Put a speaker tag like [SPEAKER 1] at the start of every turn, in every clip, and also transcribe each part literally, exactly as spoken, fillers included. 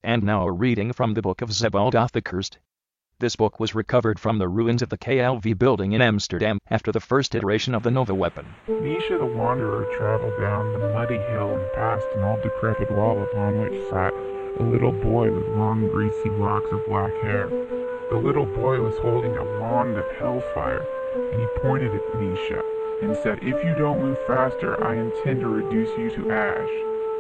[SPEAKER 1] And now a reading from the Book of Zebaldoth the Cursed. This book was recovered from the ruins of the K L V building in Amsterdam after the first iteration of the Nova weapon.
[SPEAKER 2] Misha the Wanderer traveled down the muddy hill and passed an old decrepit wall upon which sat a little boy with long greasy locks of black hair. The little boy was holding a wand of hellfire, and he pointed at Misha and said, "If you don't move faster, I intend to reduce you to ash."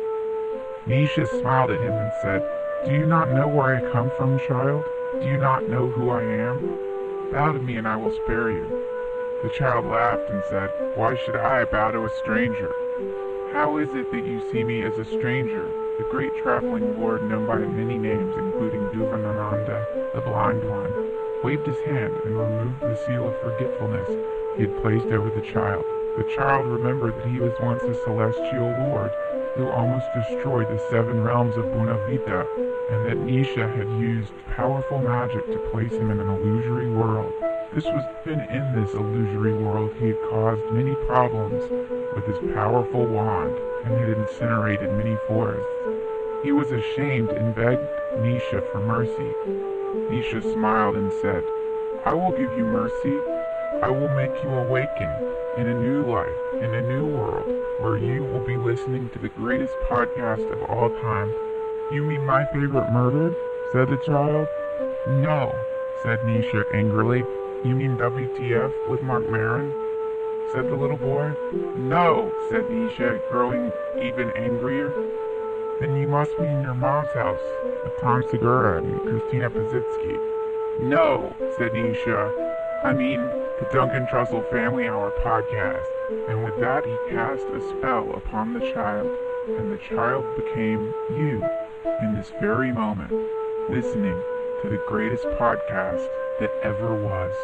[SPEAKER 2] Misha smiled at him and said, "Do you not know where I come from, child? Do you not know who I am? Bow to me and I will spare you." The child laughed and said, "Why should I bow to a stranger? How is it that you see me as a stranger?" The great traveling lord, known by many names, including Duvanananda, the blind one, waved his hand and removed the seal of forgetfulness he had placed over the child. The child remembered that he was once a celestial lord who almost destroyed the seven realms of Bunavita, and that Misha had used powerful magic to place him in an illusory world. This was been in this illusory world he had caused many problems with his powerful wand, and had incinerated many forests. He was ashamed and begged Misha for mercy. Misha smiled and said, "I will give you mercy. I will make you awaken in a new life, in a new world, where you will be listening to the greatest podcast of all time." "You mean My Favorite Murdered?" said the child. "No," said Misha angrily. "You mean W T F with Mark Maron?" said the little boy. "No," said Misha, growing even angrier. "Then you must be in your mom's house with Tom Segura and Christina Pazitsky." "No," said Misha. "I mean the Duncan Trussell Family Hour podcast." And with that he cast a spell upon the child, and the child became you in this very moment, listening to the greatest podcast that ever was.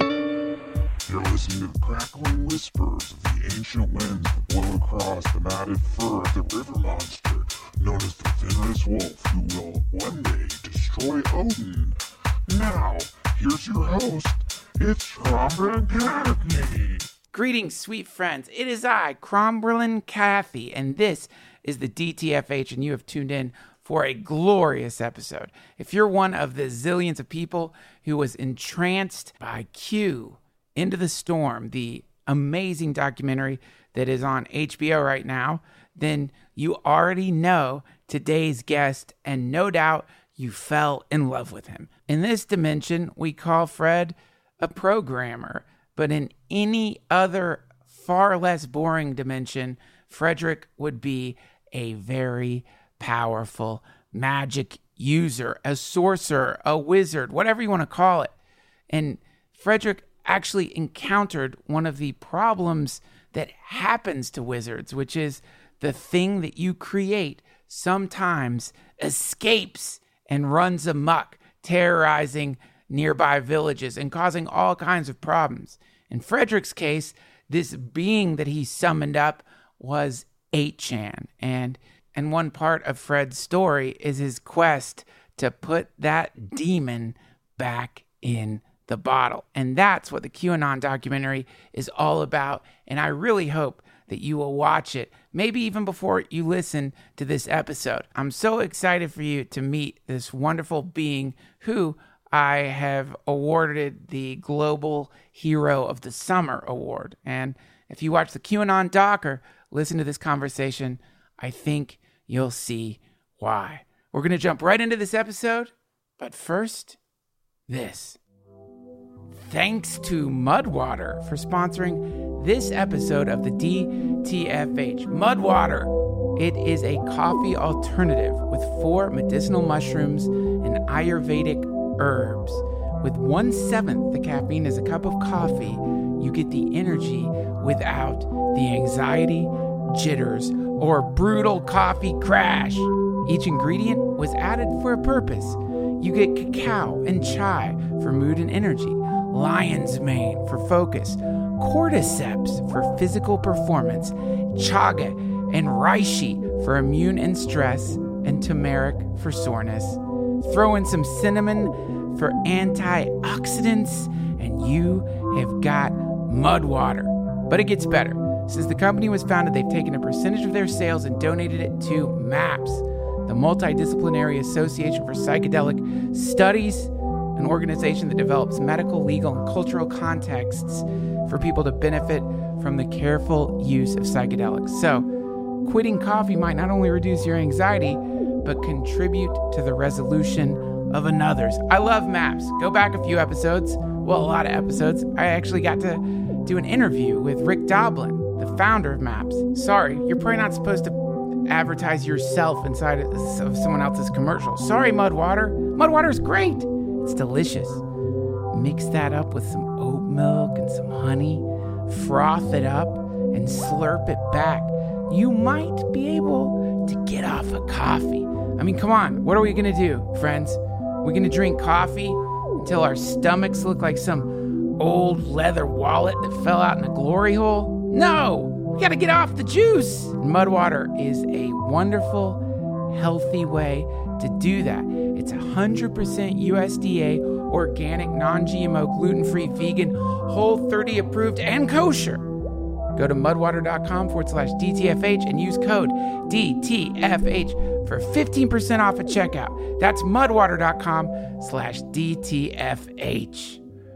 [SPEAKER 3] You're listening to the crackling whispers of the ancient winds that blow across the matted fur of the river monster, known as the Fenris Wolf, who will one day destroy Odin. Now, here's your host, it's Cromberlin Cathy.
[SPEAKER 4] Greetings, sweet friends. It is I, Cromberlin Cathy, and this is the D T F H, and you have tuned in for a glorious episode. If you're one of the zillions of people who was entranced by Q, Into the Storm, the amazing documentary that is on H B O right now, then you already know today's guest, and no doubt you fell in love with him. In this dimension, we call Fred a programmer, but in any other far less boring dimension, Frederick would be a very powerful magic user, a sorcerer, a wizard, whatever you want to call it. And Frederick actually encountered one of the problems that happens to wizards, which is the thing that you create sometimes escapes and runs amok, terrorizing nearby villages and causing all kinds of problems. In Frederick's case, this being that he summoned up was eight chan, and and one part of Fred's story is his quest to put that demon back in the bottle. And that's what the QAnon documentary is all about. And I really hope that you will watch it, maybe even before you listen to this episode. I'm so excited for you to meet this wonderful being who I have awarded the Global Hero of the Summer award. And if you watch the QAnon doc or listen to this conversation, I think you'll see why. We're going to jump right into this episode, but first, this. Thanks to Mudwater for sponsoring this episode of the D T F H. Mudwater, it is a coffee alternative with four medicinal mushrooms and Ayurvedic herbs. With one-seventh the caffeine as a cup of coffee, you get the energy without the anxiety, jitters, or brutal coffee crash. Each ingredient was added for a purpose. You get cacao and chai for mood and energy, lion's mane for focus, cordyceps for physical performance, chaga and reishi for immune and stress, and turmeric for soreness. Throw in some cinnamon for antioxidants, and you have got Mudwater. But it gets better. Since the company was founded, they've taken a percentage of their sales and donated it to MAPS, the Multidisciplinary Association for Psychedelic Studies, an organization that develops medical, legal, and cultural contexts for people to benefit from the careful use of psychedelics. So, quitting coffee might not only reduce your anxiety, but contribute to the resolution of another's. I love MAPS. Go back a few episodes, well, a lot of episodes. I actually got to do an interview with Rick Doblin, the founder of MAPS. Sorry, you're probably not supposed to advertise yourself inside of someone else's commercial. Sorry, Mudwater. Mudwater's great. It's delicious. Mix that up with some oat milk and some honey, froth it up, and slurp it back. You might be able to get off of coffee. I mean, come on. What are we going to do, friends? We're going to drink coffee until our stomachs look like some old leather wallet that fell out in a glory hole? No! We got to get off the juice. Mudwater is a wonderful, healthy way to do that. It's one hundred percent U S D A, organic, non-G M O, gluten-free, vegan, Whole thirty approved, and kosher. Go to mudwater.com forward slash DTFH and use code D T F H for fifteen percent off at checkout. That's mudwater.com slash DTFH.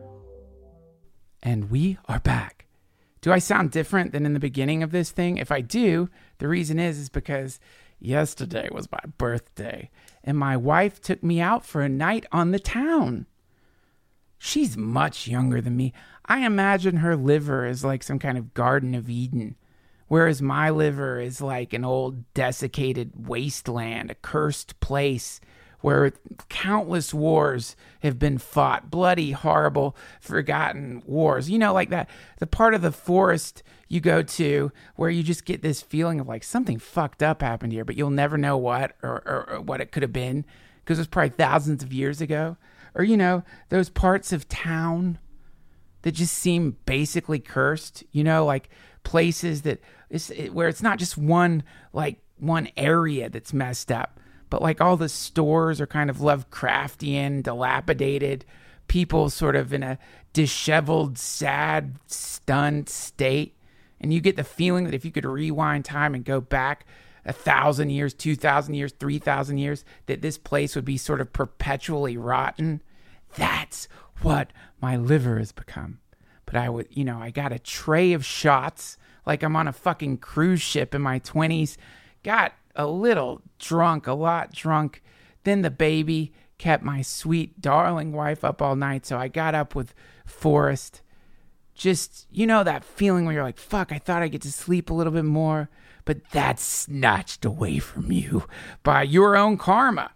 [SPEAKER 4] And we are back. Do I sound different than in the beginning of this thing? If I do, the reason is, is because yesterday was my birthday, and my wife took me out for a night on the town. She's much younger than me. I imagine her liver is like some kind of Garden of Eden, whereas my liver is like an old desiccated wasteland, a cursed place where countless wars have been fought, bloody, horrible, forgotten wars. You know, like that, the part of the forest you go to where you just get this feeling of like something fucked up happened here, but you'll never know what or, or, or what it could have been because it was probably thousands of years ago. Or, you know, those parts of town that just seem basically cursed, you know, like places that it's, it, where it's not just one, like one area that's messed up, but like all the stores are kind of Lovecraftian, dilapidated, people sort of in a disheveled, sad, stunned state. And you get the feeling that if you could rewind time and go back a thousand years, two thousand years, three thousand years, that this place would be sort of perpetually rotten. That's what my liver has become. But I would, you know, I got a tray of shots like I'm on a fucking cruise ship in my twenties. Got a little drunk, a lot drunk. Then the baby kept my sweet, darling wife up all night. So I got up with Forrest. Just, you know, that feeling where you're like, fuck, I thought I'd get to sleep a little bit more. But that's snatched away from you by your own karma.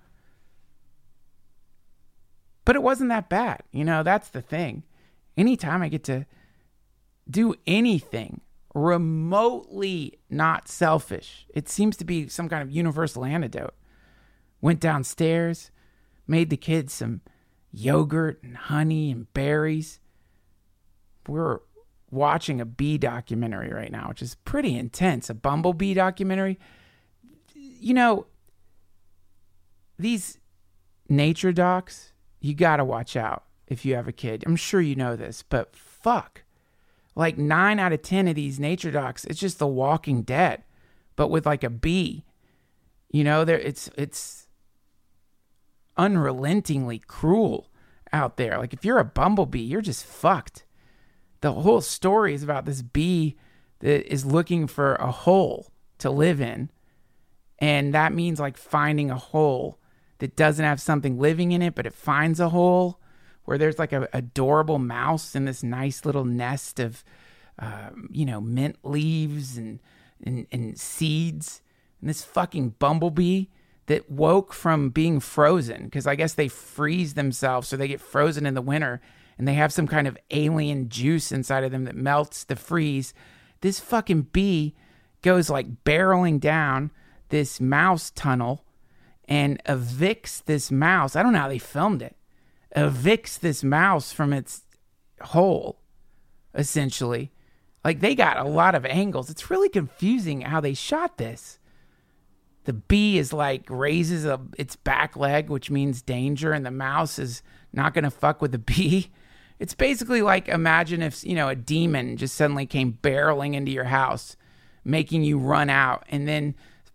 [SPEAKER 4] But it wasn't that bad. You know, that's the thing. Anytime I get to do anything remotely not selfish, it seems to be some kind of universal antidote. Went downstairs, made the kids some yogurt and honey and berries. We're watching a bee documentary right now, which is pretty intense. A bumblebee documentary. You know, these nature docs, you gotta watch out if you have a kid. I'm sure you know this, but fuck. Like nine out of ten of these nature docs, it's just The Walking Dead, but with like a bee. You know, there it's it's unrelentingly cruel out there. Like if you're a bumblebee, you're just fucked. The whole story is about this bee that is looking for a hole to live in. And that means like finding a hole that doesn't have something living in it, but it finds a hole where there's like a adorable mouse in this nice little nest of, uh, you know, mint leaves and, and, and seeds. And this fucking bumblebee that woke from being frozen, because I guess they freeze themselves so they get frozen in the winter. And they have some kind of alien juice inside of them that melts the freeze. This fucking bee goes like barreling down this mouse tunnel and evicts this mouse. I don't know how they filmed it. Evicts this mouse from its hole, essentially. Like they got a lot of angles. It's really confusing how they shot this. The bee is like raises a, its back leg, which means danger, and the mouse is not going to fuck with the bee. It's basically like, imagine if, you know, a demon just suddenly came barreling into your house, making you run out, and then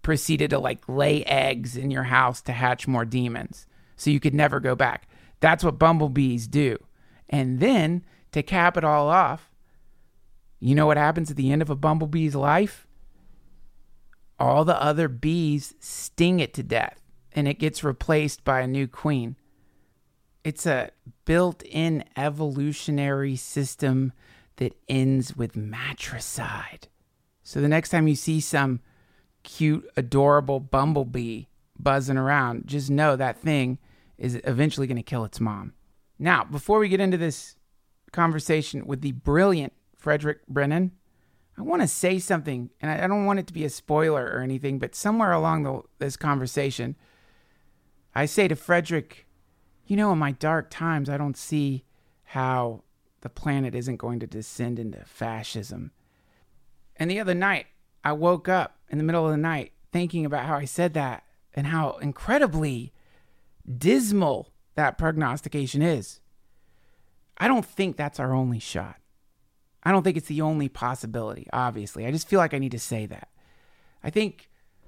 [SPEAKER 4] proceeded to like lay eggs in your house to hatch more demons so you could never go back. That's what bumblebees do. And then to cap it all off, you know what happens at the end of a bumblebee's life? All the other bees sting it to death and it gets replaced by a new queen. It's a built-in evolutionary system that ends with matricide. So the next time you see some cute, adorable bumblebee buzzing around, just know that thing is eventually going to kill its mom. Now, before we get into this conversation with the brilliant Frederick Brennan, I want to say something, and I don't want it to be a spoiler or anything, but somewhere along the, this conversation, I say to Frederick, you know, in my dark times, I don't see how the planet isn't going to descend into fascism. And the other night, I woke up in the middle of the night thinking about how I said that and how incredibly dismal that prognostication is. I don't think that's our only shot. I don't think it's the only possibility, obviously. I just feel like I need to say that. I think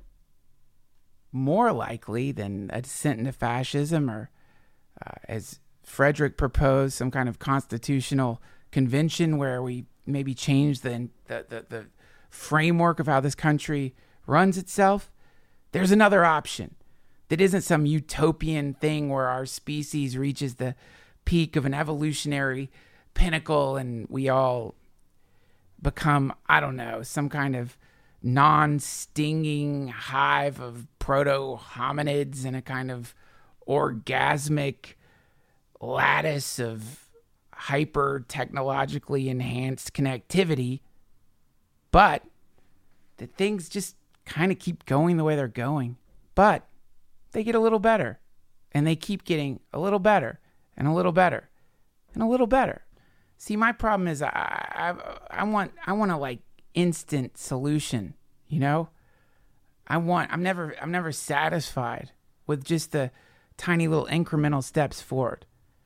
[SPEAKER 4] more likely than a descent into fascism or, uh, as Frederick proposed, some kind of constitutional convention where we maybe change the, the, the, the framework of how this country runs itself. There's another option that isn't some utopian thing where our species reaches the peak of an evolutionary pinnacle and we all become, I don't know, some kind of non-stinging hive of proto-hominids and a kind of orgasmic lattice of hyper-technologically enhanced connectivity, but that things just kind of keep going the way they're going. But they get a little better, and they keep getting a little better, and a little better, and a little better. See, my problem is I I, I want I want a like instant solution, you know? I want I'm never I'm never satisfied with just the tiny little incremental steps forward.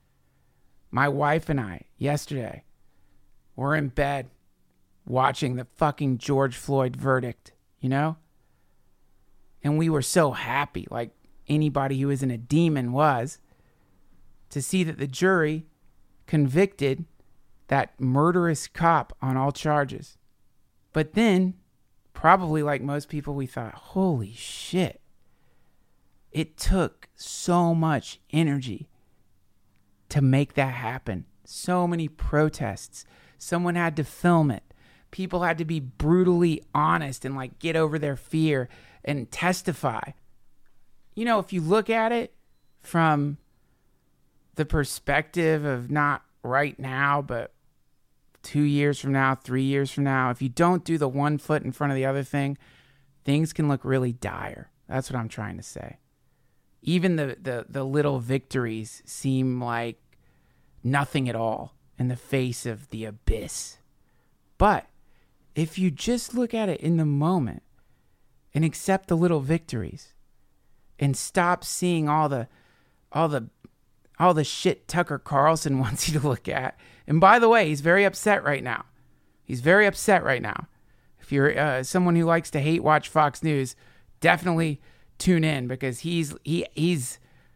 [SPEAKER 4] My wife and I yesterday were in bed watching the fucking George Floyd verdict, you know? And we were so happy, like anybody who isn't a demon was, to see that the jury convicted that murderous cop on all charges. But then, probably like most people, we thought, holy shit. It took so much energy to make that happen. So many protests. Someone had to film it. People had to be brutally honest and like get over their fear and testify. You know, if you look at it from the perspective of not right now, but two years from now, three years from now, if you don't do the one foot in front of the other thing, things can look really dire. That's what I'm trying to say. Even the, the, the little victories seem like nothing at all in the face of the abyss. But if you just look at it in the moment and accept the little victories and stop seeing all the all the all the shit Tucker Carlson wants you to look at. And by the way, he's very upset right now. He's very upset right now. If you're uh, someone who likes to hate watch Fox News, definitely tune in because he's he he's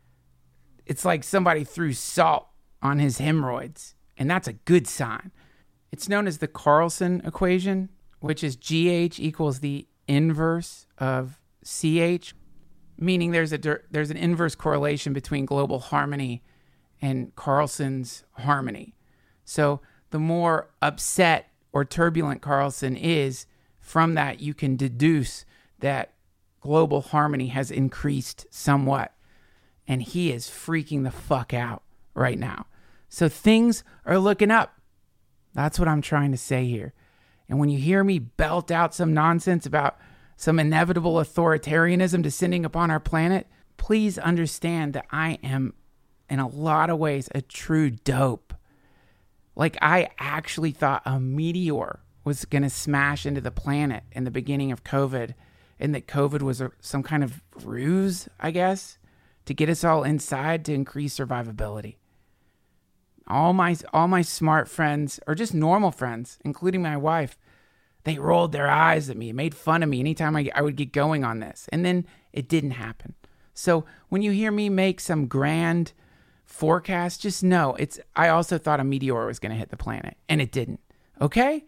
[SPEAKER 4] it's like somebody threw salt on his hemorrhoids, and that's a good sign. It's known as the Carlson equation, which is G H equals the inverse of C H, meaning there's a there's an inverse correlation between global harmony and Carlson's harmony. So the more upset or turbulent Carlson is, from that you can deduce that global harmony has increased somewhat. And he is freaking the fuck out right now. So things are looking up. That's what I'm trying to say here. And when you hear me belt out some nonsense about some inevitable authoritarianism descending upon our planet, please understand that I am, in a lot of ways, a true dope. Like, I actually thought a meteor was going to smash into the planet in the beginning of COVID, and that COVID was a, some kind of ruse, I guess, to get us all inside to increase survivability. All my all my smart friends, or just normal friends, including my wife, They rolled their eyes at me, made fun of me anytime I, I would get going on this. And then it didn't happen. So when you hear me make some grand forecast, just know it's. I also thought a meteor was going to hit the planet, and it didn't. Okay?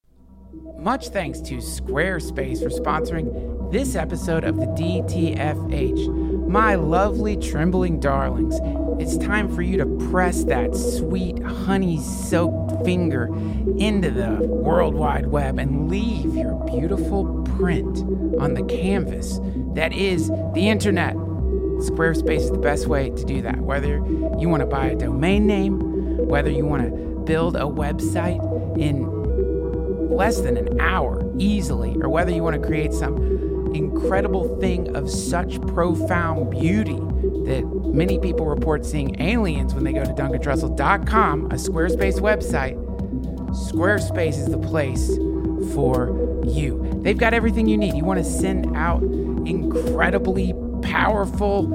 [SPEAKER 4] Much thanks to Squarespace for sponsoring this episode of the D T F H. My lovely trembling darlings, it's time for you to press that sweet honey-soaked finger into the World Wide Web and leave your beautiful print on the canvas that is the internet. Squarespace is the best way to do that. Whether you want to buy a domain name, whether you want to build a website in less than an hour easily, or whether you want to create some incredible thing of such profound beauty that many people report seeing aliens when they go to Duncan Trussell dot com, a Squarespace website. Squarespace is the place for you. They've got everything you need. You want to send out incredibly powerful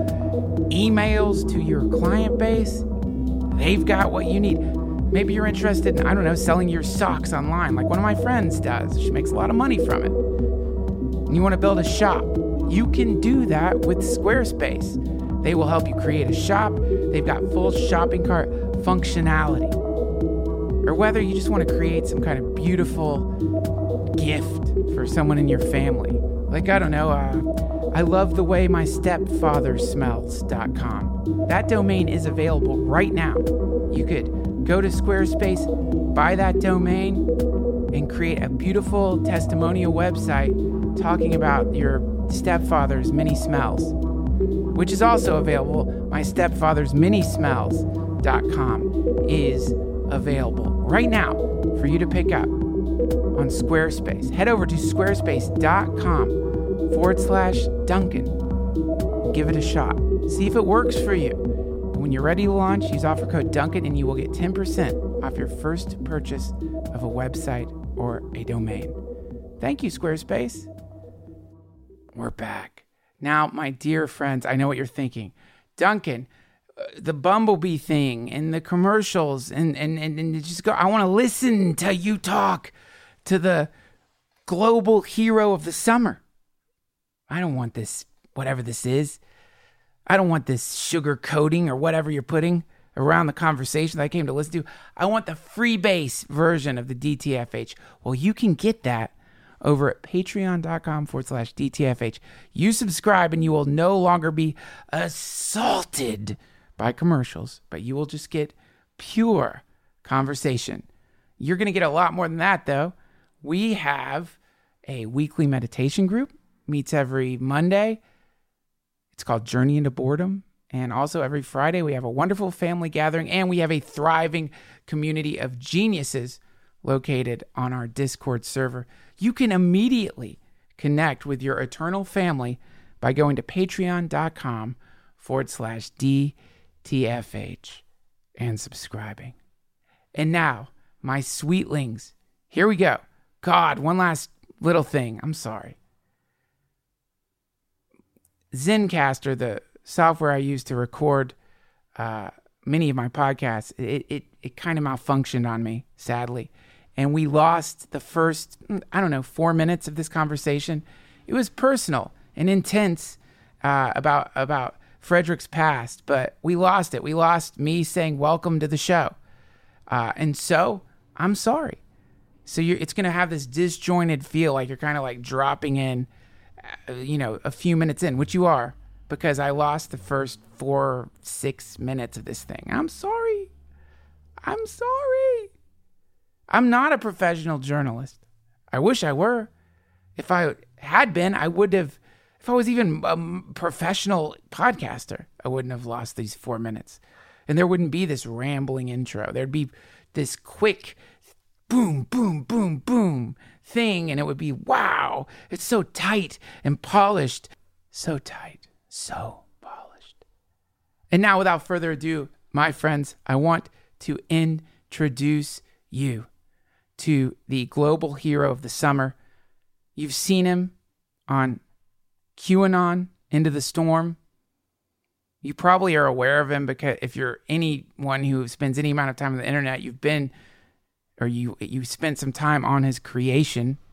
[SPEAKER 4] emails to your client base? They've got what you need. Maybe you're interested in, I don't know, selling your socks online like one of my friends does. She makes a lot of money from it. And you want to build a shop. You can do that with Squarespace. They will help you create a shop. They've got full shopping cart functionality. Or whether you just want to create some kind of beautiful gift for someone in your family. Like, I don't know, uh, I love the way my stepfather smells dot com. That domain is available right now. You could go to Squarespace, buy that domain, and create a beautiful testimonial website talking about your stepfather's many smells, which is also available. My stepfather's mini smells dot com is available right now for you to pick up on Squarespace. Head over to squarespace.com forward slash Duncan. Give it a shot. See if it works for you. When you're ready to launch, use offer code Duncan and you will get ten percent off your first purchase of a website or a domain. Thank you, Squarespace. We're back. Now, my dear friends, I know what you're thinking. Duncan, uh, the Bumblebee thing and the commercials and, and, and, and just go, I want to listen to you talk to the global hero of the summer. I don't want this, whatever this is. I don't want this sugar coating or whatever you're putting around the conversation that I came to listen to. I want the freebase version of the D T F H. Well, you can get that over at patreon.com forward slash DTFH. You subscribe and you will no longer be assaulted by commercials, but you will just get pure conversation. You're going to get a lot more than that, though. We have a weekly meditation group, meets every Monday. It's called Journey into Boredom. And also every Friday, we have a wonderful family gathering, and we have a thriving community of geniuses located on our Discord server. You can immediately connect with your eternal family by going to patreon.com forward slash DTFH and subscribing. And now, my sweetlings, here we go. God, one last little thing. I'm sorry. Zencastr, the software I use to record uh, many of my podcasts, it it, it kind of malfunctioned on me, sadly. And we lost the first, I don't know, four minutes of this conversation. It was personal and intense uh, about about Frederick's past, but we lost it. We lost me saying welcome to the show. Uh, and so I'm sorry. So you're, it's going to have this disjointed feel, like you're kind of like dropping in, uh, you know, a few minutes in, which you are, because I lost the first four, six minutes of this thing. I'm sorry. I'm sorry. I'm not a professional journalist. I wish I were. If I had been, I would have, if I was even a professional podcaster, I wouldn't have lost these four minutes. And there wouldn't be this rambling intro. There'd be this quick boom, boom, boom, boom thing. And it would be, wow, it's so tight and polished. So tight, so polished. And now, without further ado, my friends, I want to introduce you to the global hero of the summer. You've seen him on QAnon, Into the Storm. You probably are aware of him because if you're anyone who spends any amount of time on the internet, you've been, or you you spent some time on his creation,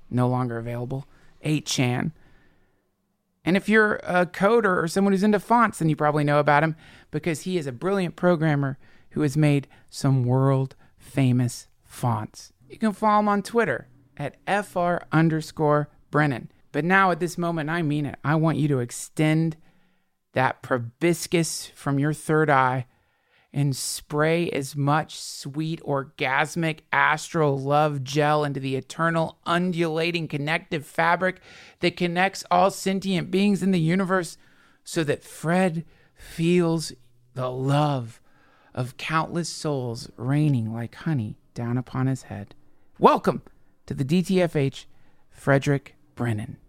[SPEAKER 4] no longer available, eight chan. And if you're a coder or someone who's into fonts, then you probably know about him because he is a brilliant programmer who has made some world-famous fonts. You can follow him on Twitter at fr underscore Brennan. But now at this moment, I mean it, I want you to extend that proboscis from your third eye and spray as much sweet, orgasmic, astral love gel into the eternal, undulating, connective fabric that connects all sentient beings in the universe so that Fred feels the love of countless souls raining like honey down upon his head. Welcome to the D T F H, Frederick Brennan.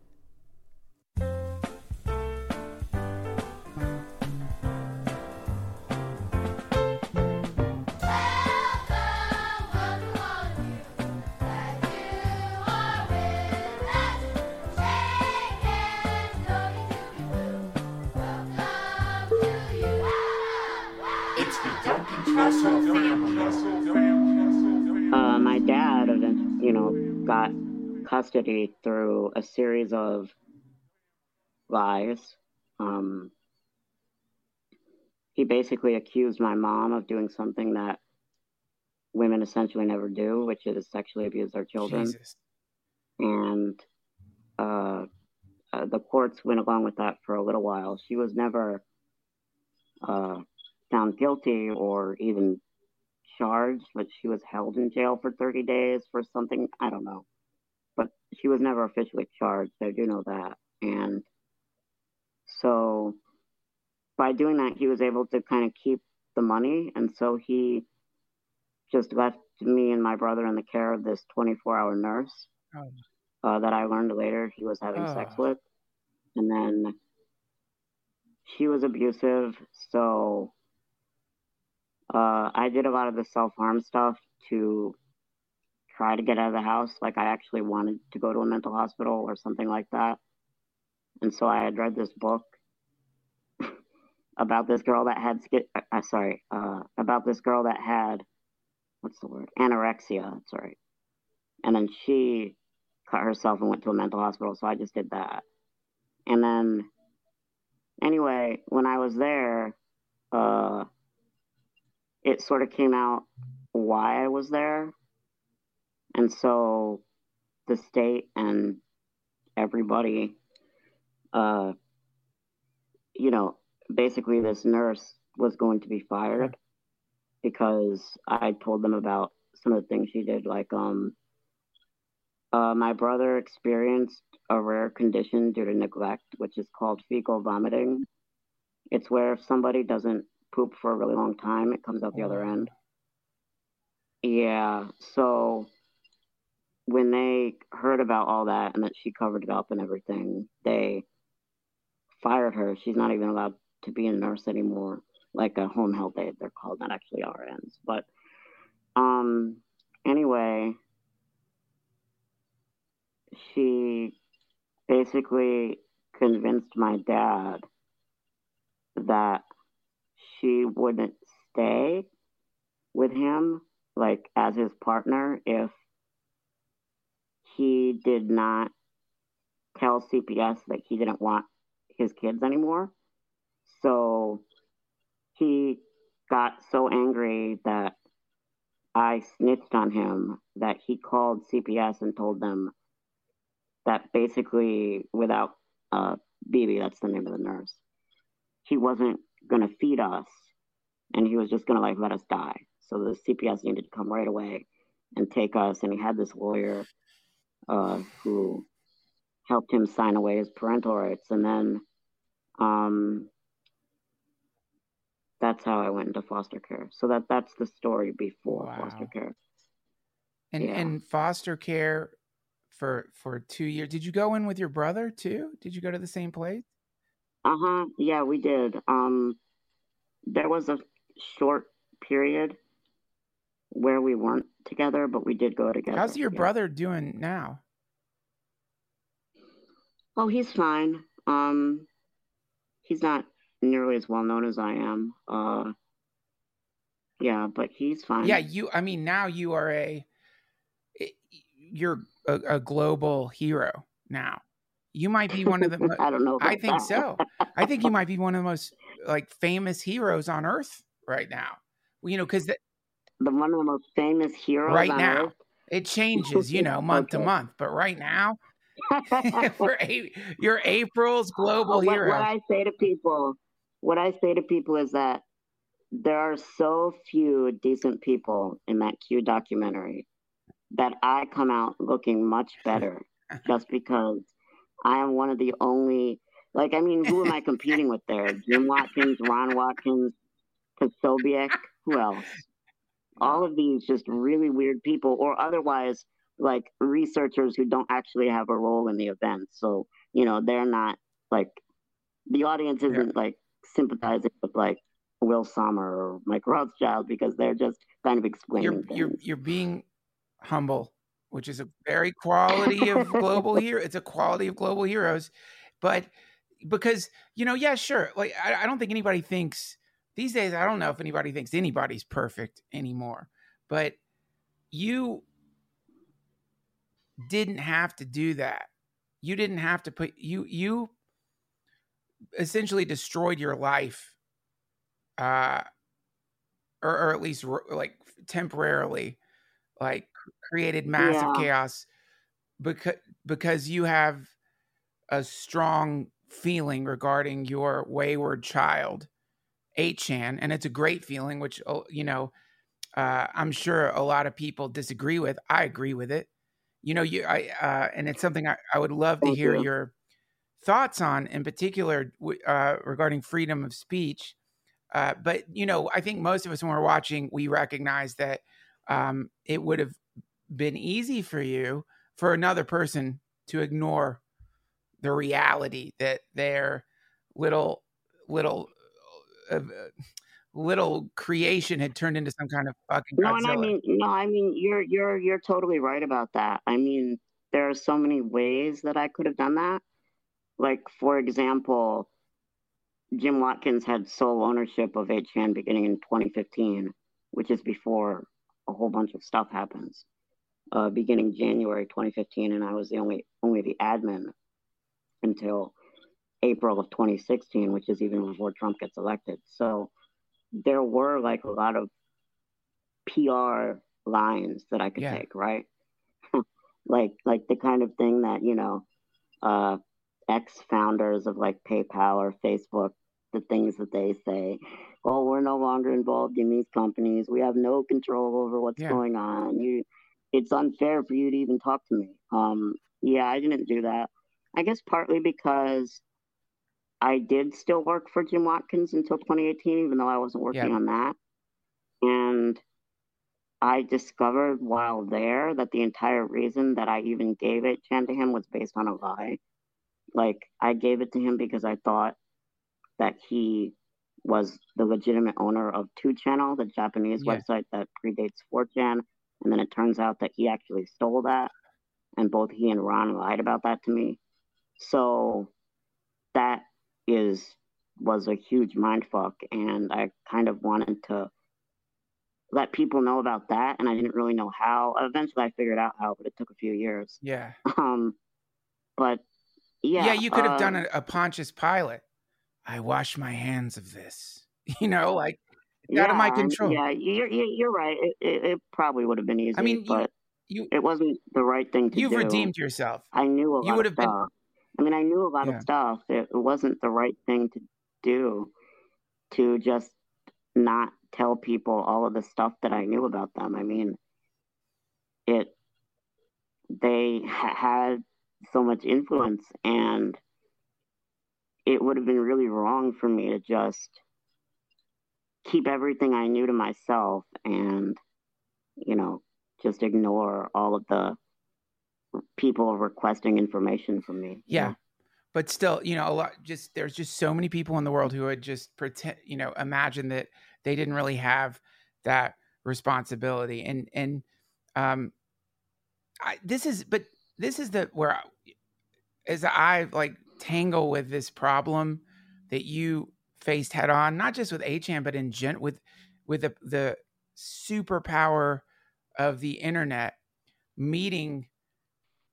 [SPEAKER 5] Uh, my dad, you know, got custody through a series of lies. Um, he basically accused my mom of doing something that women essentially never do, which is sexually abuse their children.
[SPEAKER 4] Jesus.
[SPEAKER 5] And uh, uh, the courts went along with that for a little while. She was never uh, found guilty or even charged, but she was held in jail for thirty days for something, I don't know. But she was never officially charged, I do know that. And so by doing that, he was able to kind of keep the money, and so he just left me and my brother in the care of this twenty-four hour nurse
[SPEAKER 4] Oh.
[SPEAKER 5] uh, that I learned later he was having
[SPEAKER 4] Oh.
[SPEAKER 5] sex with. And then she was abusive, so Uh, I did a lot of the self-harm stuff to try to get out of the house. Like, I actually wanted to go to a mental hospital or something like that. And so I had read this book about this girl that had, uh, sorry, uh, about this girl that had, what's the word? Anorexia, that's right. And then she cut herself and went to a mental hospital, so I just did that. And then, anyway, when I was there, uh, it sort of came out why I was there. And so the state and everybody, uh, you know, basically this nurse was going to be fired because I told them about some of the things she did. Like, um, uh, my brother experienced a rare condition due to neglect, which is called fecal vomiting. It's where if somebody doesn't poop for a really long time, it comes out the other end. Yeah, so when they heard about all that and that she covered it up and everything, they fired her. She's not even allowed to be a nurse anymore, like a home health aide, they're called, not actually R Ns. But um, anyway, she basically convinced my dad that she wouldn't stay with him, like, as his partner if he did not tell C P S that he didn't want his kids anymore. So he got so angry that I snitched on him that he called C P S and told them that basically without uh, Bibi, that's the name of the nurse, he wasn't going to feed us, and he was just going to like let us die. So the C P S needed to come right away and take us, and he had this lawyer uh, who helped him sign away his parental rights. And then um, that's how I went into foster care. So that that's the story before
[SPEAKER 4] Wow.
[SPEAKER 5] foster care.
[SPEAKER 4] And
[SPEAKER 5] Yeah.
[SPEAKER 4] and foster care for for two years. Did you go in with your brother too? Did you go to the same place?
[SPEAKER 5] Uh-huh. Yeah, we did. Um, there was a short period where we weren't together, but we did go together.
[SPEAKER 4] How's your
[SPEAKER 5] yeah.
[SPEAKER 4] brother doing now?
[SPEAKER 5] Oh, he's fine. Um, he's not nearly as well known as I am. Uh, yeah, but he's fine.
[SPEAKER 4] Yeah, you. I mean, now you are a. You're a, a global hero now. You might be one of the. Mo-
[SPEAKER 5] I don't know. About
[SPEAKER 4] I think
[SPEAKER 5] that.
[SPEAKER 4] so. I think you might be one of the most like famous heroes on Earth right now. You know, because
[SPEAKER 5] the one of the most famous heroes
[SPEAKER 4] right
[SPEAKER 5] on
[SPEAKER 4] now
[SPEAKER 5] Earth?
[SPEAKER 4] it changes, you know, month
[SPEAKER 5] Okay.
[SPEAKER 4] to month. But right now, for a, you're April's global
[SPEAKER 5] what,
[SPEAKER 4] hero.
[SPEAKER 5] What I say to people, what I say to people is that there are so few decent people in that Q documentary that I come out looking much better just because I am one of the only, like, I mean, who am I competing with there? Jim Watkins, Ron Watkins, Posobiec, who else? All of these just really weird people, or otherwise, like, researchers who don't actually have a role in the event. So, you know, they're not, like, the audience isn't, yeah. like, sympathizing with, like, Will Sommer or Mike Rothschild because they're just kind of explaining
[SPEAKER 4] you're,
[SPEAKER 5] things.
[SPEAKER 4] You're, you're being humble, which is a very quality of global hero. It's a quality of global heroes. But because, you know, yeah, sure. Like, I, I don't think anybody thinks these days, I don't know if anybody thinks anybody's perfect anymore, but you didn't have to do that. You didn't have to put, you, you essentially destroyed your life, uh, or, or at least like temporarily, like created massive yeah. chaos because, because you have a strong feeling regarding your wayward child, eight chan, and it's a great feeling, which, you know, uh, I'm sure a lot of people disagree with. I agree with it. You know, you, I, uh, and it's something I, I would love to hear your thoughts on, in particular, uh, regarding freedom of speech. Uh, but, you know, I think most of us, when we're watching, we recognize that um, it would have been easy for you, for another person to ignore the reality that their little, little, uh, little creation had turned into some kind of fucking Godzilla.
[SPEAKER 5] No, and I mean, no, I mean, you're, you're, you're totally right about that. I mean, there are so many ways that I could have done that. Like, for example, Jim Watkins had sole ownership of eight chan beginning in twenty fifteen, which is before a whole bunch of stuff happens. Uh, beginning January twenty fifteen, and I was the only only the admin until April of twenty sixteen, which is even before Trump gets elected. So there were like a lot of P R lines that I could yeah. take, right? like like the kind of thing that, you know, uh, ex-founders of like PayPal or Facebook, the things that they say, oh, we're no longer involved in these companies. We have no control over what's yeah. going on. You, it's unfair for you to even talk to me. Um, yeah, I didn't do that. I guess partly because I did still work for Jim Watkins until twenty eighteen, even though I wasn't working yeah. on that. And I discovered while there that the entire reason that I even gave eight chan to him was based on a lie. Like, I gave it to him because I thought that he was the legitimate owner of two channel, the Japanese yeah. website that predates four chan. And then it turns out that he actually stole that. And both he and Ron lied about that to me. So that is was a huge mindfuck. And I kind of wanted to let people know about that. And I didn't really know how. Eventually I figured out how, but it took a few years.
[SPEAKER 4] Yeah.
[SPEAKER 5] Um, but yeah.
[SPEAKER 4] Yeah, you could have
[SPEAKER 5] uh,
[SPEAKER 4] done a, a Pontius Pilate. I wash my hands of this. You know, like, it's
[SPEAKER 5] yeah,
[SPEAKER 4] out of my control.
[SPEAKER 5] Yeah, you're, you're right. It, it, it probably would have been easy,
[SPEAKER 4] I mean, you,
[SPEAKER 5] but
[SPEAKER 4] you,
[SPEAKER 5] it wasn't the right thing to
[SPEAKER 4] you've
[SPEAKER 5] do.
[SPEAKER 4] You've redeemed yourself.
[SPEAKER 5] I knew a
[SPEAKER 4] you
[SPEAKER 5] lot
[SPEAKER 4] would
[SPEAKER 5] of
[SPEAKER 4] have
[SPEAKER 5] stuff.
[SPEAKER 4] Been...
[SPEAKER 5] I mean, I knew a lot
[SPEAKER 4] yeah.
[SPEAKER 5] of stuff. It, it wasn't the right thing to do, to just not tell people all of the stuff that I knew about them. I mean, it, they ha- had so much influence, and it would have been really wrong for me to just keep everything I knew to myself and, you know, just ignore all of the people requesting information from me.
[SPEAKER 4] Yeah. But still, you know, a lot, just, there's just so many people in the world who would just pretend, you know, imagine that they didn't really have that responsibility. And, and, um, I, this is, but this is the, where, I, as I like tangle with this problem that you faced head on, not just with eight chan, but in gen with, with the, the superpower of the internet meeting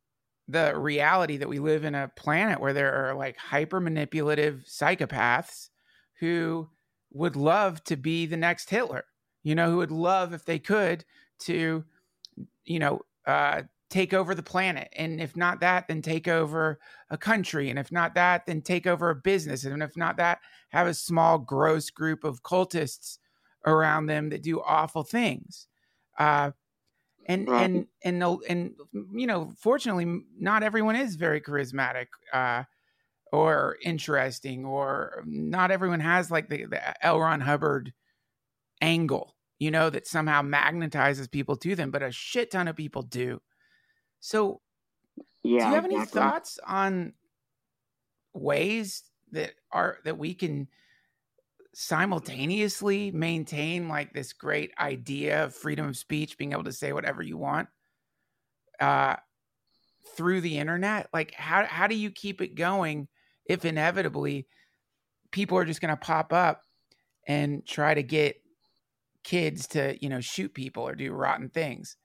[SPEAKER 4] the reality that we live in a planet where there are like hyper manipulative psychopaths who would love to be the next Hitler, you know, who would love, if they could, to, you know, uh, take over the planet. And if not that, then take over a country. And if not that, then take over a business. And if not that, have a small, gross group of cultists around them that do awful things. Uh, and,
[SPEAKER 5] Right.
[SPEAKER 4] and, and, and, and, you know, fortunately, not everyone is very charismatic, uh, or interesting, or not everyone has like the, the L. Ron Hubbard angle, you know, that somehow magnetizes people to them, but a shit ton of people do. So
[SPEAKER 5] Yeah,
[SPEAKER 4] do you have
[SPEAKER 5] exactly.
[SPEAKER 4] any thoughts on ways that are that we can simultaneously maintain like this great idea of freedom of speech, being able to say whatever you want uh, through the internet? Like, how how do you keep it going if inevitably people are just going to pop up and try to get kids to, you know, shoot people or do rotten things?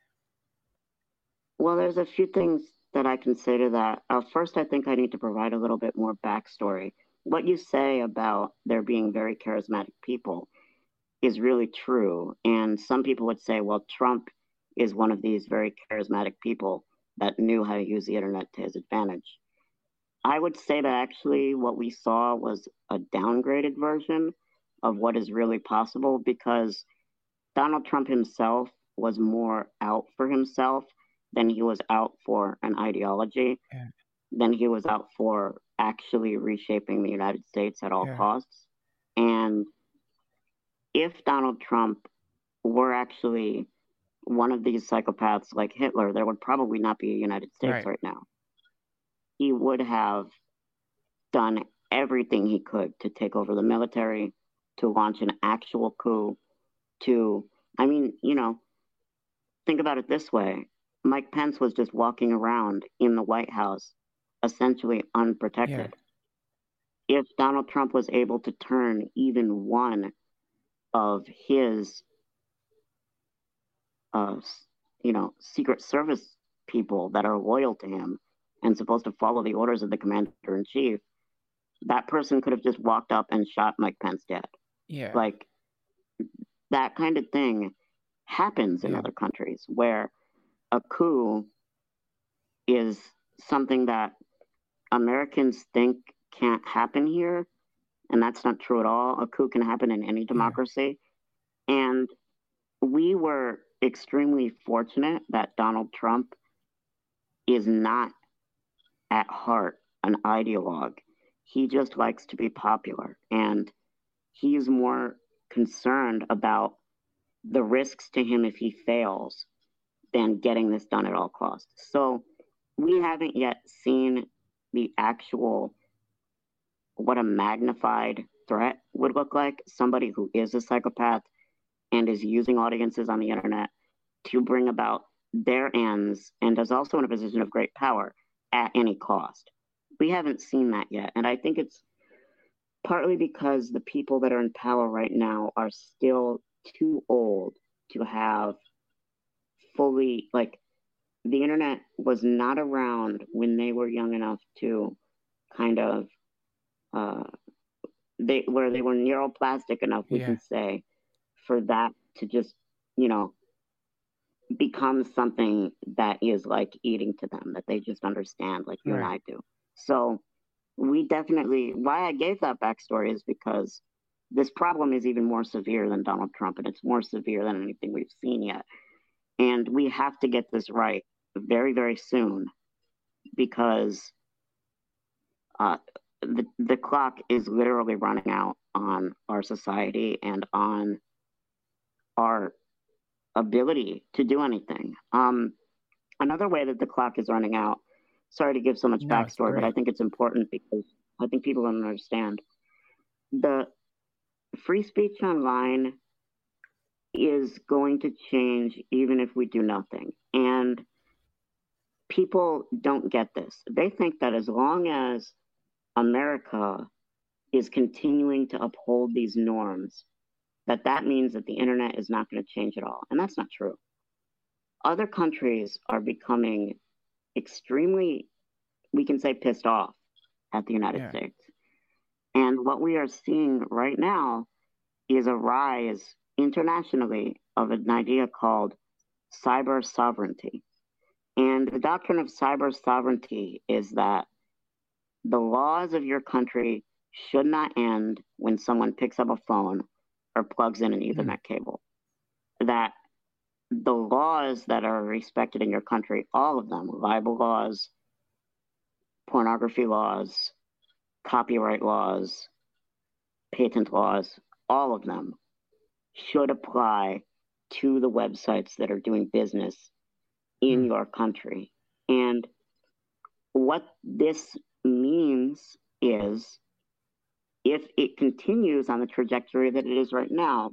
[SPEAKER 5] Well, there's a few things that I can say to that. Uh, first, I think I need to provide a little bit more backstory. What you say about there being very charismatic people is really true. And some people would say, well, Trump is one of these very charismatic people that knew how to use the internet to his advantage. I would say that actually what we saw was a downgraded version of what is really possible, because Donald Trump himself was more out for himself than he was out for an ideology,
[SPEAKER 4] Yeah.
[SPEAKER 5] than he was out for actually reshaping the United States at all
[SPEAKER 4] Yeah.
[SPEAKER 5] costs. And if Donald Trump were actually one of these psychopaths like Hitler, there would probably not be a United States
[SPEAKER 4] Right.
[SPEAKER 5] right now. He would have done everything he could to take over the military, to launch an actual coup, to, I mean, you know, think about it this way. Mike Pence was just walking around in the White House, essentially unprotected. If Donald Trump was able to turn even one of his, uh, you know, Secret Service people that are loyal to him and supposed to follow the orders of the commander-in-chief, that person could have just walked up and shot Mike Pence dead.
[SPEAKER 4] Yeah.
[SPEAKER 5] Like, that kind of thing happens in
[SPEAKER 4] Yeah.
[SPEAKER 5] other countries, where a coup is something that Americans think can't happen here, and that's not true at all. A coup can happen in any democracy. Yeah. And we were extremely fortunate that Donald Trump is not at heart an ideologue. He just likes to be popular, and he's more concerned about the risks to him if he fails than getting this done at all costs. So we haven't yet seen the actual, what a magnified threat would look like. Somebody who is a psychopath and is using audiences on the internet to bring about their ends, and is also in a position of great power at any cost. We haven't seen that yet. And I think it's partly because the people that are in power right now are still too old to have fully, like, the internet was not around when they were young enough to kind of, uh, they where they were neuroplastic enough, we
[SPEAKER 4] Yeah.
[SPEAKER 5] can say, for that to just, you know, become something that is like eating to them, that they just understand like you and
[SPEAKER 4] Right.
[SPEAKER 5] I do. So we definitely, why I gave that backstory is because this problem is even more severe than Donald Trump, and it's more severe than anything we've seen yet. And we have to get this right very, very soon, because uh, the, the clock is literally running out on our society and on our ability to do anything. Um, another way that the clock is running out, sorry to give so much
[SPEAKER 4] No, it's
[SPEAKER 5] backstory, but
[SPEAKER 4] great.
[SPEAKER 5] I think it's important because I think people don't understand. The free speech online is going to change even if we do nothing. And people don't get this. They think that as long as America is continuing to uphold these norms, that that means that the internet is not going to change at all. And that's not true. Other countries are becoming extremely we can say pissed off at the United
[SPEAKER 4] Yeah.
[SPEAKER 5] States. And what we are seeing right now is a rise internationally of an idea called cyber sovereignty. And the doctrine of cyber sovereignty is that the laws of your country should not end when someone picks up a phone or plugs in an Ethernet mm. cable. That the laws that are respected in your country, all of them, libel laws, pornography laws, copyright laws, patent laws, all of them should apply to the websites that are doing business in mm. your country. And what this means is, if it continues on the trajectory that it is right now,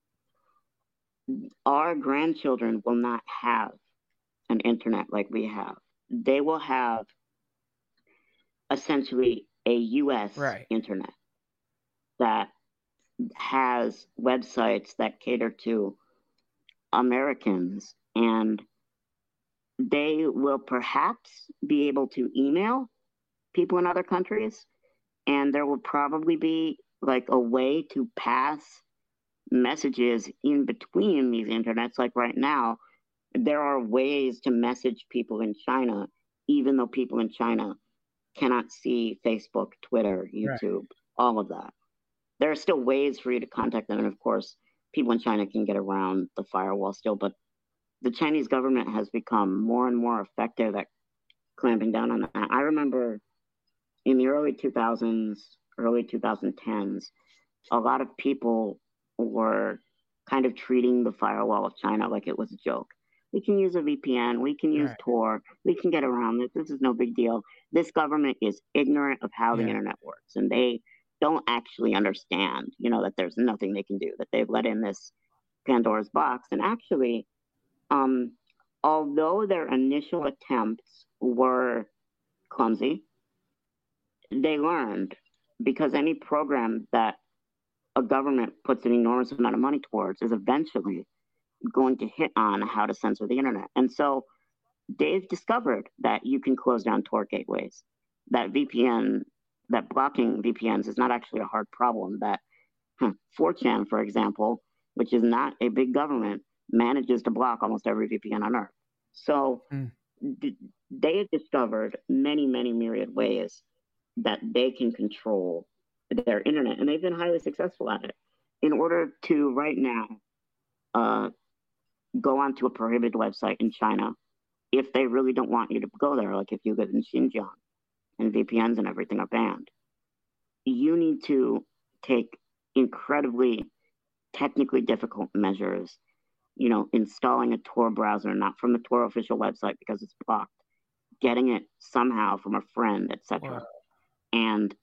[SPEAKER 5] our grandchildren will not have an internet like we have. They will have essentially a U S
[SPEAKER 4] right.
[SPEAKER 5] internet that has websites that cater to Americans, and they will perhaps be able to email people in other countries, and there will probably be like a way to pass messages in between these internets. Like right now, there are ways to message people in China, even though people in China cannot see Facebook, Twitter, YouTube, right. all of that. There are still ways for you to contact them. And of course, people in China can get around the firewall still, but the Chinese government has become more and more effective at clamping down on that. I remember in the early two thousands, early twenty tens, a lot of people were kind of treating the firewall of China like it was a joke. We can use a V P N, we can use right. Tor, we can get around this. This is no big deal. This government is ignorant of how yeah. the internet works, and they don't actually understand, you know, that there's nothing they can do, that they've let in this Pandora's box. And actually, um, although their initial attempts were clumsy, they learned, because any program that a government puts an enormous amount of money towards is eventually going to hit on how to censor the internet. And so they've discovered that you can close down Tor gateways, that V P N, that blocking V P Ns is not actually a hard problem, that huh, four chan, for example, which is not a big government, manages to block almost every V P N on Earth. So mm. th- they have discovered many, many myriad ways that they can control their internet, and they've been highly successful at it. In order to right now uh, go onto a prohibited website in China, if they really don't want you to go there, like if you live in Xinjiang and V P Ns and everything are banned, you need to take incredibly technically difficult measures, you know, installing a Tor browser, not from the Tor official website because it's blocked, getting it somehow from a friend, et cetera. Wow. And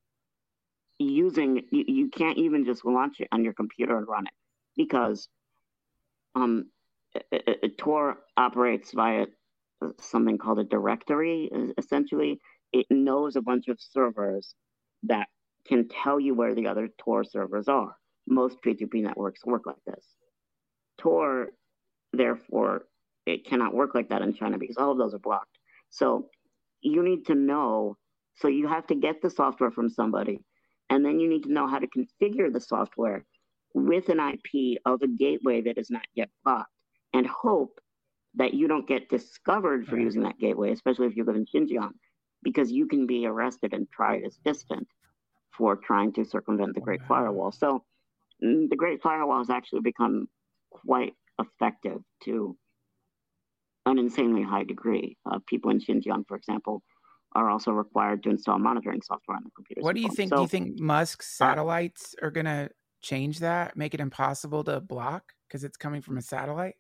[SPEAKER 5] using, you, you can't even just launch it on your computer and run it, because um, a, a, a Tor operates via something called a directory. Essentially, it knows a bunch of servers that can tell you where the other Tor servers are. Most P two P networks work like this. Tor, therefore, it cannot work like that in China because all of those are blocked. So you need to know, so you have to get the software from somebody, and then you need to know how to configure the software with an I P of a gateway that is not yet blocked, and hope that you don't get discovered for using that gateway, especially if you live in Xinjiang, because you can be arrested and tried as distant for trying to circumvent the Great Firewall. So the Great Firewall has actually become quite effective to an insanely high degree. Uh, people in Xinjiang, for example, are also required to install monitoring software on the computers.
[SPEAKER 4] What do you think? So, do you think Musk's satellites uh, are going to change that, make it impossible to block because it's coming from a satellite?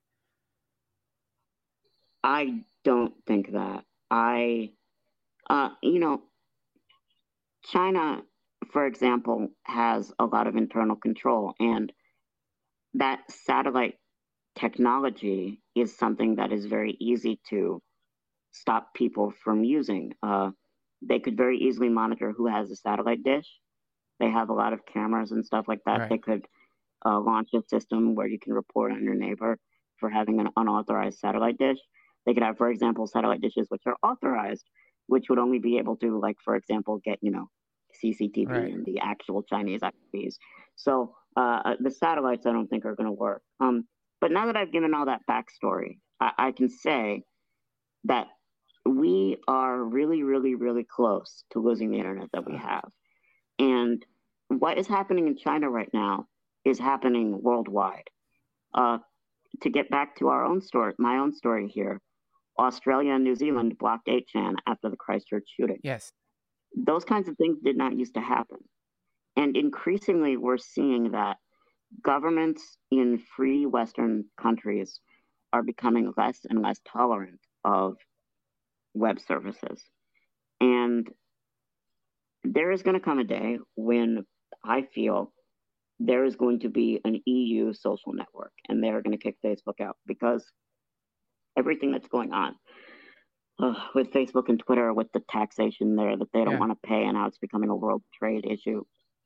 [SPEAKER 5] I don't think that. I, uh, you know, China, for example, has a lot of internal control, and that satellite technology is something that is very easy to stop people from using. Uh, they could very easily monitor who has a satellite dish. They have a lot of cameras and stuff like that. Right. They could uh, launch a system where you can report on your neighbor for having an unauthorized satellite dish. They could have, for example, satellite dishes which are authorized which would only be able to, like, for example, get, you know, C C T V
[SPEAKER 4] Right.
[SPEAKER 5] and the actual Chinese I Ps. So uh, the satellites I don't think are going to work. Um, but now that I've given all that backstory, I, I can say that we are really, really, really close to losing the internet that we have. And what is happening in China right now is happening worldwide. Uh, to get back to our own story, my own story here, Australia and New Zealand blocked eight chan after the Christchurch shooting.
[SPEAKER 4] Yes.
[SPEAKER 5] Those kinds of things did not used to happen. And increasingly, we're seeing that governments in free Western countries are becoming less and less tolerant of web services. And there is going to come a day when I feel there is going to be an E U social network, and they're going to kick Facebook out because everything that's going on uh, with Facebook and Twitter, with the taxation there that they don't
[SPEAKER 4] Yeah.
[SPEAKER 5] want to pay, and how it's becoming a world trade issue.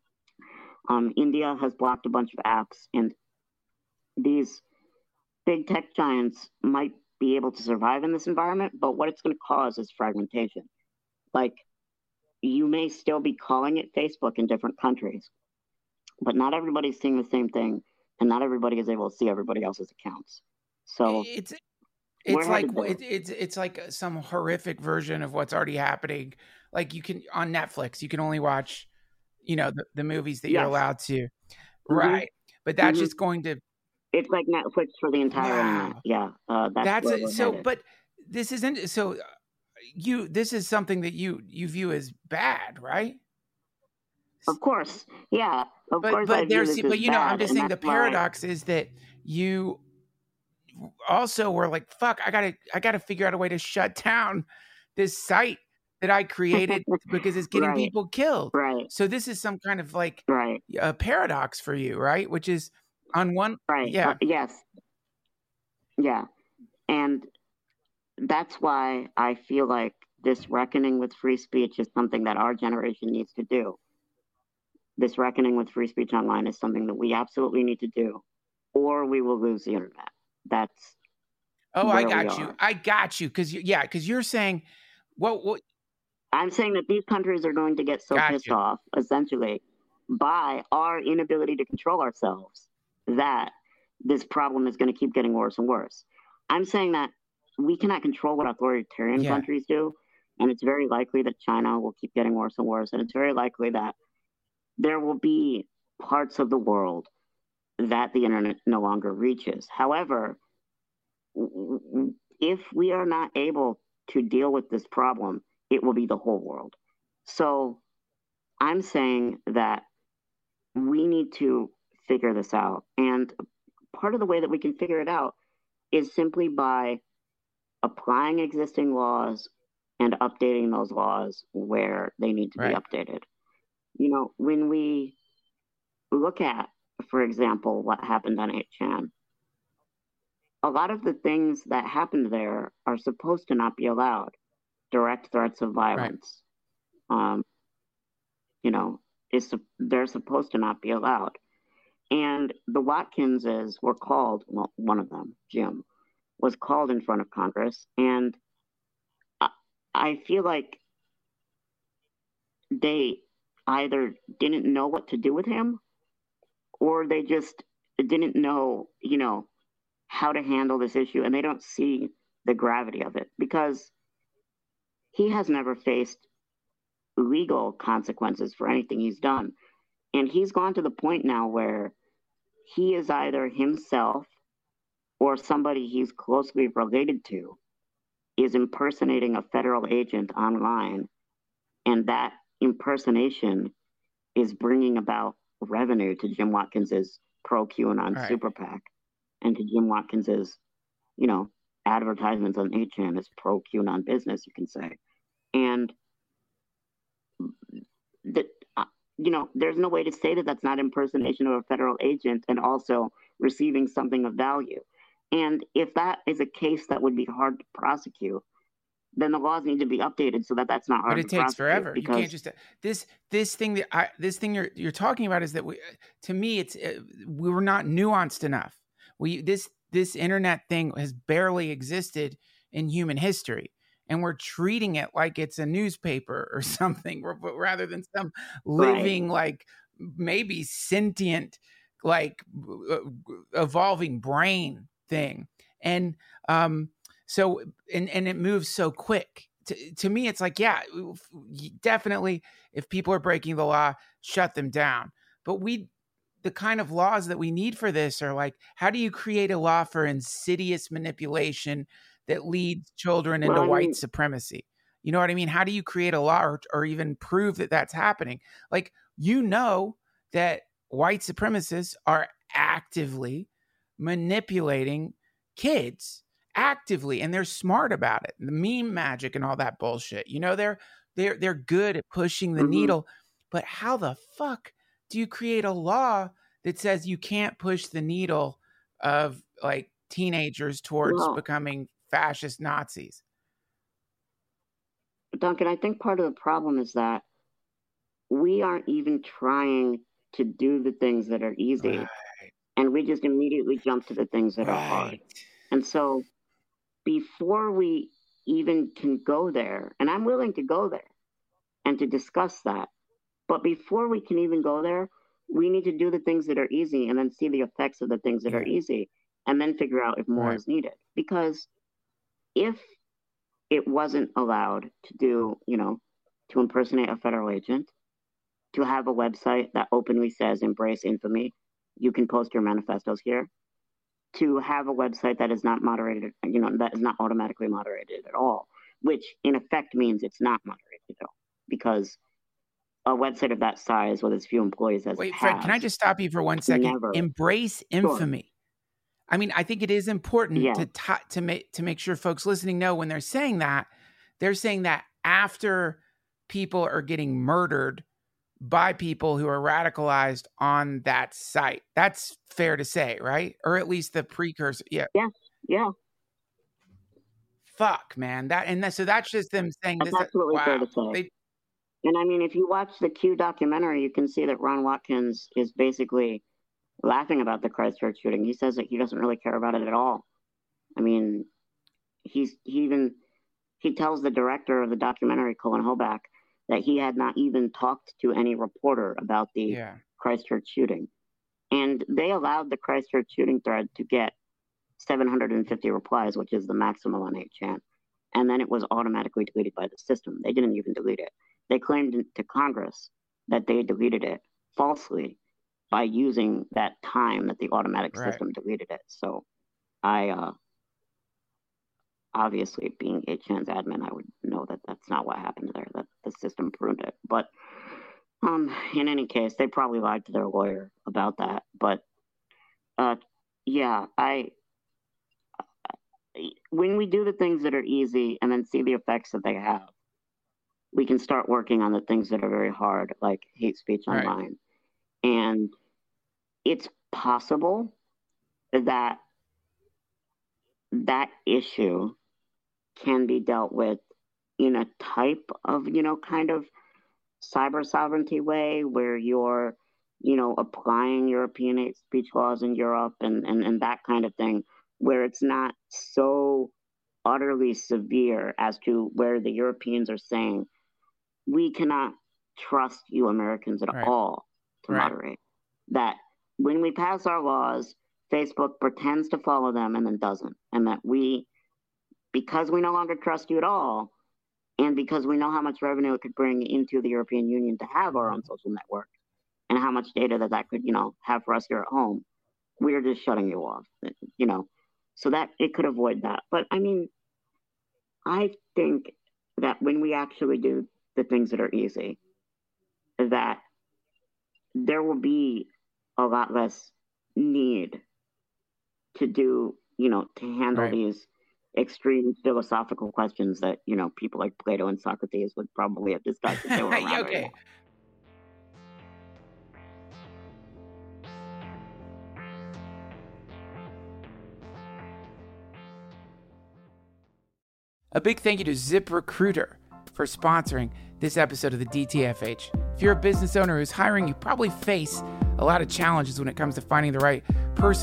[SPEAKER 5] Um, India has blocked a bunch of apps, and these big tech giants might be able to survive in this environment, but what it's going to cause is fragmentation. Like, you may still be calling it Facebook in different countries, but not everybody's seeing the same thing, and not everybody is able to see everybody else's accounts. So
[SPEAKER 4] it's
[SPEAKER 5] we're
[SPEAKER 4] it's like
[SPEAKER 5] headed there.
[SPEAKER 4] it, it's it's like some horrific version of what's already happening. Like, you can on Netflix, you can only watch, you know, the, the movies that you're
[SPEAKER 5] Yes.
[SPEAKER 4] allowed to,
[SPEAKER 5] Mhm.
[SPEAKER 4] right? But that's
[SPEAKER 5] Mhm.
[SPEAKER 4] just going to
[SPEAKER 5] It's like Netflix for the entire
[SPEAKER 4] Wow.
[SPEAKER 5] internet. Yeah, uh, that's,
[SPEAKER 4] that's
[SPEAKER 5] where
[SPEAKER 4] it.
[SPEAKER 5] we're
[SPEAKER 4] So,
[SPEAKER 5] headed.
[SPEAKER 4] but this isn't so. uh, You this is something that you you view as bad, right?
[SPEAKER 5] Of course, yeah. Of
[SPEAKER 4] But
[SPEAKER 5] course, I
[SPEAKER 4] but
[SPEAKER 5] view
[SPEAKER 4] there's
[SPEAKER 5] this
[SPEAKER 4] but
[SPEAKER 5] as
[SPEAKER 4] you know, I'm
[SPEAKER 5] bad,
[SPEAKER 4] just
[SPEAKER 5] and
[SPEAKER 4] saying the
[SPEAKER 5] that's why-
[SPEAKER 4] paradox is that you also were like, fuck, I gotta I gotta figure out a way to shut down this site that I created because it's getting
[SPEAKER 5] Right.
[SPEAKER 4] people killed.
[SPEAKER 5] Right,
[SPEAKER 4] So this is some kind of like
[SPEAKER 5] right,
[SPEAKER 4] a paradox for you, right? Which is on one
[SPEAKER 5] right.
[SPEAKER 4] yeah.
[SPEAKER 5] Uh, yes. Yeah. And that's why I feel like this reckoning with free speech is something that our generation needs to do. This reckoning with free speech online is something that we absolutely need to do, or we will lose the internet. That's
[SPEAKER 4] Oh, I
[SPEAKER 5] where we
[SPEAKER 4] got you.
[SPEAKER 5] are.
[SPEAKER 4] I got you. Cause you, yeah, because you're saying what what
[SPEAKER 5] I'm saying that these countries are going to get so
[SPEAKER 4] Gotcha.
[SPEAKER 5] pissed off, essentially, by our inability to control ourselves, that this problem is going to keep getting worse and worse. I'm saying that we cannot control what authoritarian
[SPEAKER 4] Yeah.
[SPEAKER 5] countries do, and it's very likely that China will keep getting worse and worse, and it's very likely that there will be parts of the world that the internet no longer reaches. However, w- w- if we are not able to deal with this problem, it will be the whole world. So I'm saying that we need to figure this out. And part of the way that we can figure it out is simply by applying existing laws and updating those laws where they need to
[SPEAKER 4] Right.
[SPEAKER 5] be updated. You know, when we look at, for example, what happened on eight chan, a lot of the things that happened there are supposed to not be allowed. Direct threats of violence, um, you know, is they're supposed to not be allowed. And the Watkinses were called, well, one of them, Jim, was called in front of Congress, and I, I feel like they either didn't know what to do with him, or they just didn't know, you know, how to handle this issue, and they don't see the gravity of it, because he has never faced legal consequences for anything he's done. And he's gone to the point now where he is either himself or somebody he's closely related to is impersonating a federal agent online, and that impersonation is bringing about revenue to Jim Watkins's pro QAnon
[SPEAKER 4] Right.
[SPEAKER 5] super PAC, and to Jim Watkins's, you know, advertisements on eight chan as pro QAnon business, you can say. And that, uh, you know, there's no way to say that that's not impersonation of a federal agent and also receiving something of value. And if that is a case that would be hard to prosecute, then the laws need to be updated so that that's not hard
[SPEAKER 4] But
[SPEAKER 5] to
[SPEAKER 4] it takes
[SPEAKER 5] prosecute.
[SPEAKER 4] forever. You
[SPEAKER 5] Because
[SPEAKER 4] can't just this this thing that I this thing you're you're talking about is that we to me it's uh, we were not nuanced enough. We this this internet thing has barely existed in human history, and we're treating it like it's a newspaper or something, rather than some living, right. like maybe sentient, like evolving brain thing. And um, so, and, and it moves so quick. To, to me, it's like, yeah, definitely, if people are breaking the law, shut them down. But we, the kind of laws that we need for this are like, how do you create a law for insidious manipulation that leads children into
[SPEAKER 5] well,
[SPEAKER 4] white
[SPEAKER 5] I mean,
[SPEAKER 4] supremacy? You know what I mean? How do you create a law or, or even prove that that's happening? Like, you know that white supremacists are actively manipulating kids. Actively, and they're smart about it. The meme magic and all that bullshit. You know, they're they're they're good at pushing the mm-hmm. needle. But how the fuck do you create a law that says you can't push the needle of like teenagers towards
[SPEAKER 5] well,
[SPEAKER 4] becoming fascist Nazis?
[SPEAKER 5] Duncan, I think part of the problem is that we aren't even trying to do the things that are easy, right. and we just immediately jump to the things that
[SPEAKER 4] right.
[SPEAKER 5] are hard. And so before we even can go there, and I'm willing to go there and to discuss that, but before we can even go there, we need to do the things that are easy and then see the effects of the things that yeah. are easy, and then figure out if more right. is needed. Because if it wasn't allowed to do, you know, to impersonate a federal agent, to have a website that openly says embrace infamy, you can post your manifestos here, to have a website that is not moderated, you know, that is not automatically moderated at all, which in effect means it's not moderated at all, because a website of that size with as few employees as
[SPEAKER 4] Wait,
[SPEAKER 5] it
[SPEAKER 4] Fred,
[SPEAKER 5] has,
[SPEAKER 4] can I just stop you for one second?
[SPEAKER 5] Never.
[SPEAKER 4] Embrace infamy. Sure. I mean, I think it is important
[SPEAKER 5] yeah.
[SPEAKER 4] to t- to make to make sure folks listening know when they're saying that, they're saying that after people are getting murdered by people who are radicalized on that site. That's fair to say, right? Or at least the precursor. Yeah.
[SPEAKER 5] Yeah. Yeah.
[SPEAKER 4] Fuck, man. That and that, so that's just them saying
[SPEAKER 5] that's
[SPEAKER 4] this.
[SPEAKER 5] Absolutely
[SPEAKER 4] wow.
[SPEAKER 5] fair to say. They, and I mean, if you watch the Q documentary, you can see that Ron Watkins is basically laughing about the Christchurch shooting. He says that he doesn't really care about it at all. I mean, he's he even he tells the director of the documentary, Colin Hoback, that he had not even talked to any reporter about the
[SPEAKER 4] yeah.
[SPEAKER 5] Christchurch shooting. And they allowed the Christchurch shooting thread to get seven hundred fifty replies, which is the maximum on eight chan. And then it was automatically deleted by the system. They didn't even delete it. They claimed to Congress that they deleted it falsely by using that time that the automatic
[SPEAKER 4] right.
[SPEAKER 5] system deleted it. So I, uh, obviously, being eight chan's admin, I would know that that's not what happened there, that the system pruned it. But um, in any case, they probably lied to their lawyer about that. But uh, yeah, I when we do the things that are easy and then see the effects that they have, we can start working on the things that are very hard, like hate speech
[SPEAKER 4] right.
[SPEAKER 5] online. And it's possible that that issue can be dealt with in a type of, you know, kind of cyber sovereignty way where you're, you know, applying European hate speech laws in Europe and, and, and that kind of thing, where it's not so utterly severe as to where the Europeans are saying, we cannot trust you Americans at
[SPEAKER 4] right.
[SPEAKER 5] all to
[SPEAKER 4] right.
[SPEAKER 5] moderate. That when we pass our laws, Facebook pretends to follow them and then doesn't. And that we, because we no longer trust you at all, and because we know how much revenue it could bring into the European Union to have our own social network, and how much data that that could, you know, have for us here at home, we're just shutting you off, you know. So that it could avoid that. But I mean, I think that when we actually do the things that are easy, that there will be a lot less need to do, you know, to handle
[SPEAKER 4] right.
[SPEAKER 5] these extreme philosophical questions that, you know, people like Plato and Socrates would probably have discussed if they were around.
[SPEAKER 4] Okay.
[SPEAKER 5] Anymore.
[SPEAKER 4] A big thank you to ZipRecruiter for sponsoring this episode of the D T F H. If you're a business owner who's hiring, you probably face a lot of challenges when it comes to finding the right person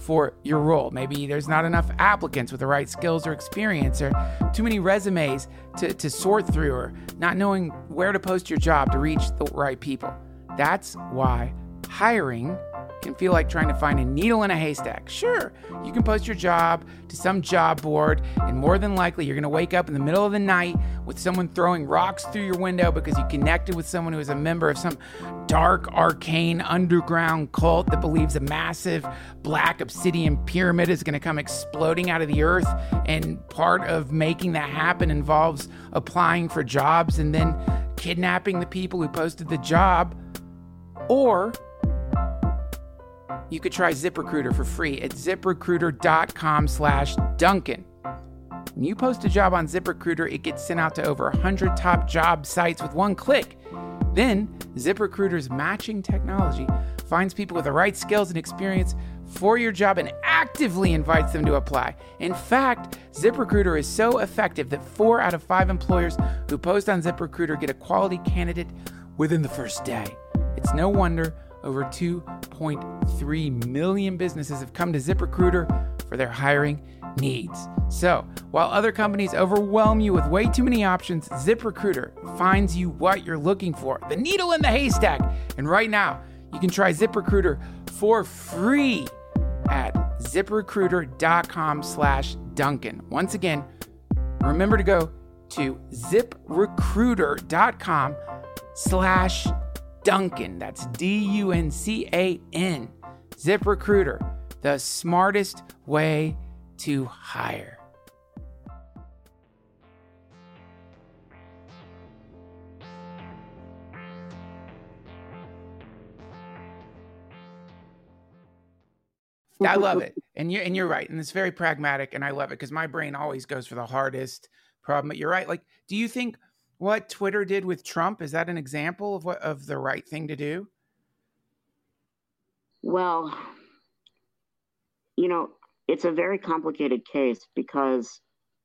[SPEAKER 4] for your role. Maybe there's not enough applicants with the right skills or experience, or too many resumes to, to sort through, or not knowing where to post your job to reach the right people. That's why hiring can feel like trying to find a needle in a haystack. Sure, you can post your job to some job board, and more than likely you're going to wake up in the middle of the night with someone throwing rocks through your window because you connected with someone who is a member of some dark, arcane, underground cult that believes a massive black obsidian pyramid is going to come exploding out of the earth, and part of making that happen involves applying for jobs and then kidnapping the people who posted the job. Or you could try ZipRecruiter for free at ZipRecruiter.com slash Duncan. When you post a job on ZipRecruiter, it gets sent out to over one hundred top job sites with one click. Then, ZipRecruiter's matching technology finds people with the right skills and experience for your job and actively invites them to apply. In fact, ZipRecruiter is so effective that four out of five employers who post on ZipRecruiter get a quality candidate within the first day. It's no wonder over two point three million businesses have come to ZipRecruiter for their hiring needs. So, while other companies overwhelm you with way too many options, ZipRecruiter finds you what you're looking for, the needle in the haystack. And right now, you can try ZipRecruiter for free at ZipRecruiter.com slash Duncan. Once again, remember to go to ZipRecruiter.com slash Duncan. That's D U N C A N. ZipRecruiter, the smartest way to hire. I love it. And you're, and you're right. And it's very pragmatic. And I love it because my brain always goes for the hardest problem. But you're right. Like, do you think what Twitter did with Trump, is that an example of what of the right thing to do?
[SPEAKER 5] Well, you know, it's a very complicated case because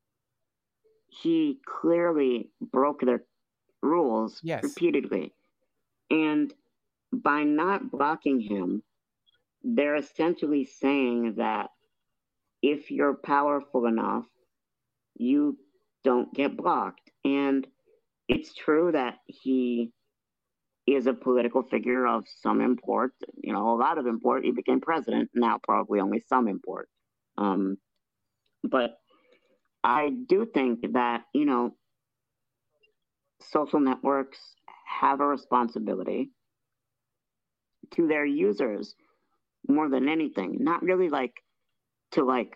[SPEAKER 5] he clearly broke their rules
[SPEAKER 4] yes.
[SPEAKER 5] repeatedly. And by not blocking him, they're essentially saying that if you're powerful enough, you don't get blocked. And it's true that he is a political figure of some import, you know, a lot of import. He became president, now probably only some import. Um, but I do think that, you know, social networks have a responsibility to their users more than anything. Not really like to like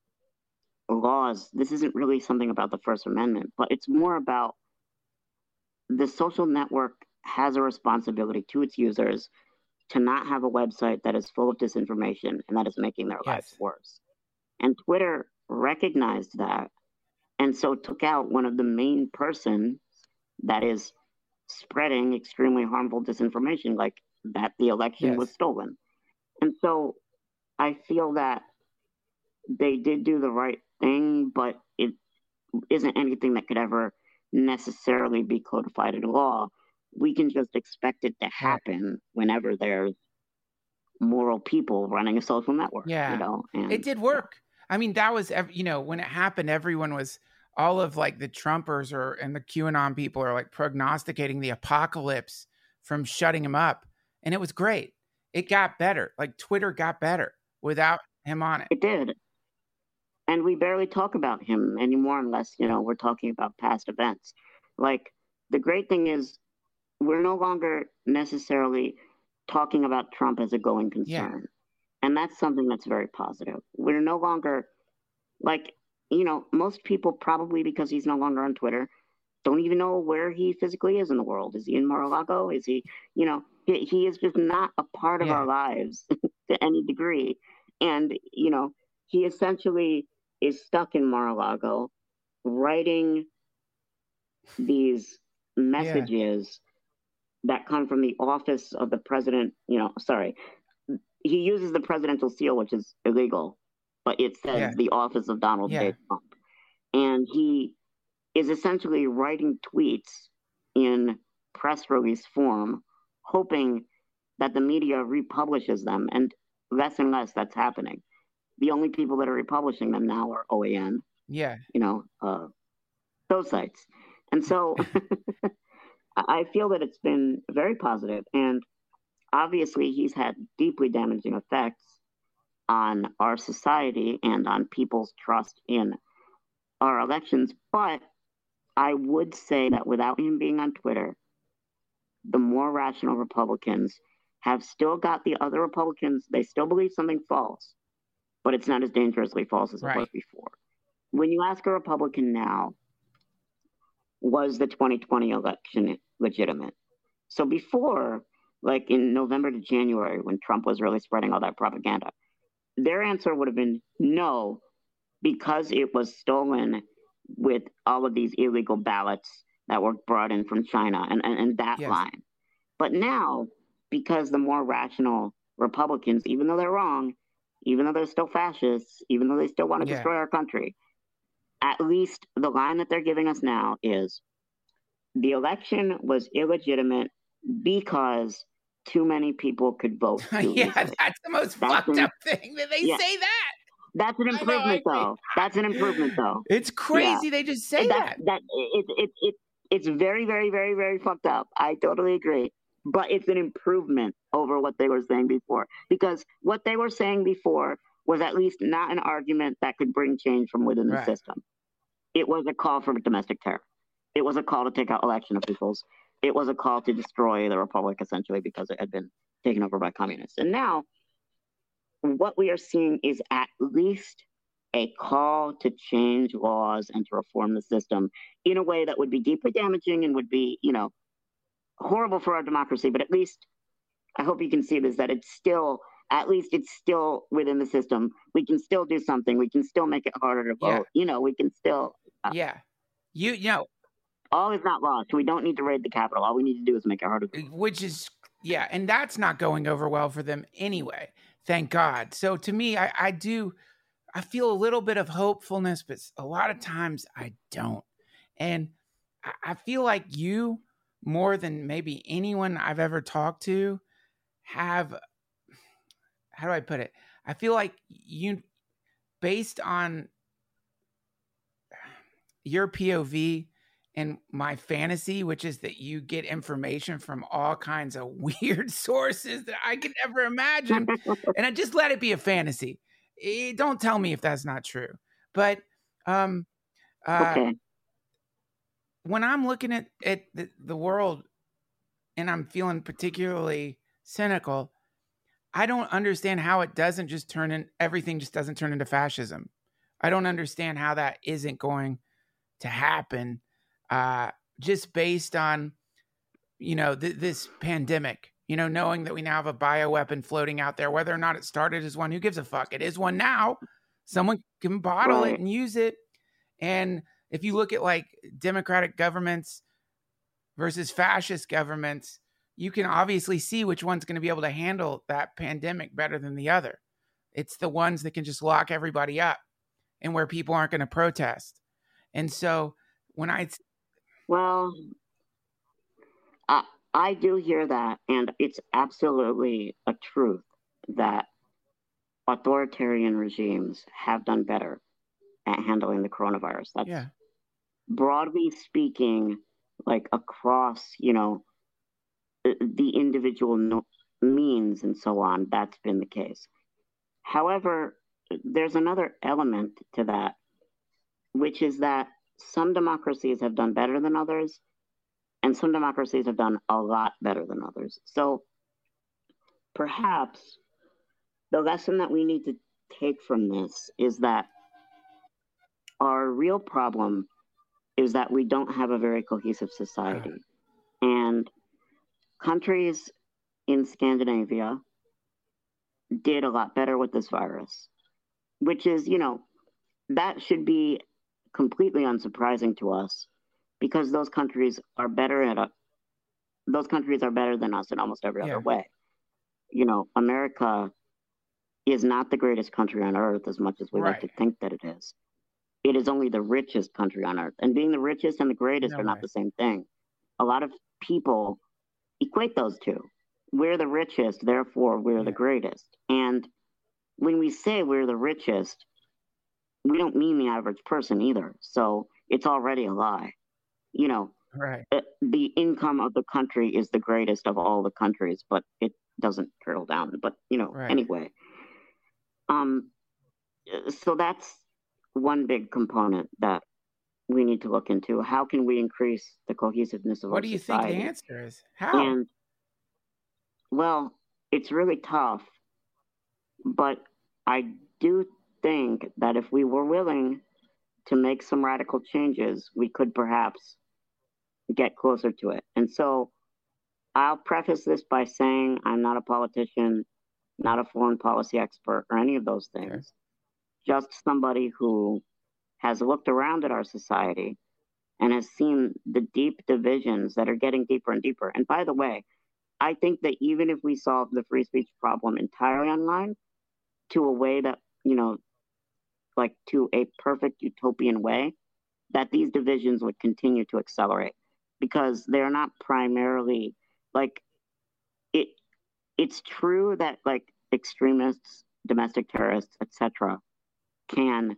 [SPEAKER 5] laws. This isn't really something about the First Amendment, but it's more about the social network has a responsibility to its users to not have a website that is full of disinformation and that is making their
[SPEAKER 4] yes.
[SPEAKER 5] lives worse. And Twitter recognized that and so took out one of the main persons that is spreading extremely harmful disinformation, like that the election
[SPEAKER 4] yes.
[SPEAKER 5] was stolen. And so I feel that they did do the right thing, but it isn't anything that could ever necessarily be codified in law. We can just expect it to happen whenever there's moral people running a social network.
[SPEAKER 4] Yeah,
[SPEAKER 5] you know, and
[SPEAKER 4] it did work. I mean, that was, you know, when it happened, everyone was, all of like the Trumpers or and the QAnon people are like prognosticating the apocalypse from shutting him up. And it was great. It got better. Like Twitter got better without him on it.
[SPEAKER 5] It did. And we barely talk about him anymore unless, you know, we're talking about past events. Like, the great thing is we're no longer necessarily talking about Trump as a going concern. Yeah. And that's something that's very positive. We're no longer, like, you know, most people probably, because he's no longer on Twitter, don't even know where he physically is in the world. Is he in Mar-a-Lago? Is he, you know, he, he is just not a part of
[SPEAKER 4] yeah.
[SPEAKER 5] our lives to any degree. And, you know, he essentially is stuck in Mar-a-Lago writing these messages yeah. that come from the office of the president. You know, sorry, he uses the presidential seal, which is illegal, but it says yeah. the office of Donald
[SPEAKER 4] yeah.
[SPEAKER 5] J. Trump. And he is essentially writing tweets in press release form, hoping that the media republishes them. And less and less that's happening. the only people that are republishing them now are O A N,
[SPEAKER 4] Yeah.
[SPEAKER 5] you know, uh, those sites. And so I feel that it's been very positive, and obviously he's had deeply damaging effects on our society and on people's trust in our elections. But I would say that without him being on Twitter, the more rational Republicans have still got the other Republicans. They still believe something false, but it's not as dangerously false as it
[SPEAKER 4] Right.
[SPEAKER 5] was before. When you ask a Republican now, was the twenty twenty election legitimate? So before, like in November to January, when Trump was really spreading all that propaganda, their answer would have been no, because it was stolen with all of these illegal ballots that were brought in from China and, and, and that
[SPEAKER 4] Yes.
[SPEAKER 5] line. But now, because the more rational Republicans, even though they're wrong, even though they're still fascists, even though they still want to
[SPEAKER 4] Yeah.
[SPEAKER 5] destroy our country, at least the line that they're giving us now is the election was illegitimate because too many people could vote too
[SPEAKER 4] Yeah,
[SPEAKER 5] easily.
[SPEAKER 4] that's the most
[SPEAKER 5] That's
[SPEAKER 4] fucked
[SPEAKER 5] an-
[SPEAKER 4] up thing that they
[SPEAKER 5] yeah.
[SPEAKER 4] say that.
[SPEAKER 5] That's an
[SPEAKER 4] I know, I
[SPEAKER 5] improvement,
[SPEAKER 4] agree.
[SPEAKER 5] though. That's an improvement, though.
[SPEAKER 4] It's crazy they just say that.
[SPEAKER 5] that. That it, it, it, it's very, very, very, very fucked up. I totally agree. But it's an improvement over what they were saying before. Because what they were saying before was at least not an argument that could bring change from within the
[SPEAKER 4] Right.
[SPEAKER 5] system. It was a call for domestic terror. It was a call to take out election officials. It was a call to destroy the republic, essentially, because it had been taken over by communists. And now, what we are seeing is at least a call to change laws and to reform the system in a way that would be deeply damaging and would be, you know, horrible for our democracy. But at least, I hope you can see this, that it's still, at least it's still within the system. We can still do something. We can still make it harder to vote.
[SPEAKER 4] Yeah.
[SPEAKER 5] You know, we can still, uh,
[SPEAKER 4] Yeah. You, you know,
[SPEAKER 5] all is not lost. We don't need to raid the Capitol. All we need to do is make it harder to vote.
[SPEAKER 4] which is, yeah, and that's not going over well for them anyway. Thank God. So to me, I, I do, I feel a little bit of hopefulness, but a lot of times I don't. And I, I feel like you, more than maybe anyone I've ever talked to, have, how do I put it? I feel like you, based on your P O V and my fantasy, which is that you get information from all kinds of weird sources that I could never imagine, and I just let it be a fantasy. Eh, don't tell me if that's not true. But um, uh,
[SPEAKER 5] Okay.
[SPEAKER 4] when I'm looking at, at the, the world and I'm feeling particularly cynical, I don't understand how it doesn't just turn in, everything just doesn't turn into fascism. I don't understand how that isn't going to happen uh, just based on, you know, th- this pandemic, you know, knowing that we now have a bioweapon floating out there, whether or not it started as one, who gives a fuck? It is one now. Someone can bottle
[SPEAKER 5] Right.
[SPEAKER 4] it and use it. And if you look at like democratic governments versus fascist governments, you can obviously see which one's going to be able to handle that pandemic better than the other. It's the ones that can just lock everybody up and where people aren't going to protest. And so when I,
[SPEAKER 5] Well, I, I do hear that, and it's absolutely a truth that authoritarian regimes have done better at handling the coronavirus. That's
[SPEAKER 4] yeah,
[SPEAKER 5] broadly speaking, like across, you know, the, the individual no, means and so on, that's been the case. However, there's another element to that, which is that some democracies have done better than others, and some democracies have done a lot better than others. So perhaps the lesson that we need to take from this is that our real problem is that we don't have a very cohesive society. And countries in Scandinavia did a lot better with this virus, which is, you know, that should be completely unsurprising to us because those countries are better at a, those countries are better than us in almost every
[SPEAKER 4] Yeah.
[SPEAKER 5] other way. You know, America is not the greatest country on earth as much as we like
[SPEAKER 4] Right.
[SPEAKER 5] to think that it is. It is only the richest country on earth. And being the richest and the greatest
[SPEAKER 4] No
[SPEAKER 5] are not
[SPEAKER 4] way.
[SPEAKER 5] the same thing. A lot of people equate those two. We're the richest, therefore we're the
[SPEAKER 4] Yeah.
[SPEAKER 5] greatest. And when we say we're the richest, we don't mean the average person either. So it's already a lie. You know,
[SPEAKER 4] Right.
[SPEAKER 5] uh, the income of the country is the greatest of all the countries, but it doesn't trickle down. But, you know,
[SPEAKER 4] Right.
[SPEAKER 5] anyway. Um, so that's one big component that we need to look into. How can we increase the cohesiveness of
[SPEAKER 4] What
[SPEAKER 5] our
[SPEAKER 4] do you
[SPEAKER 5] society?
[SPEAKER 4] think the answer is? How?
[SPEAKER 5] And, well, it's really tough, but I do think that if we were willing to make some radical changes, we could perhaps get closer to it. And so I'll preface this by saying I'm not a politician, not a foreign policy expert, or any of those things.
[SPEAKER 4] Okay.
[SPEAKER 5] Just somebody who has looked around at our society and has seen the deep divisions that are getting deeper and deeper. And by the way, I think that even if we solve the free speech problem entirely online to a way that, you know, like to a perfect utopian way, that these divisions would continue to accelerate because they're not primarily like it. It's true that like extremists, domestic terrorists, et cetera, can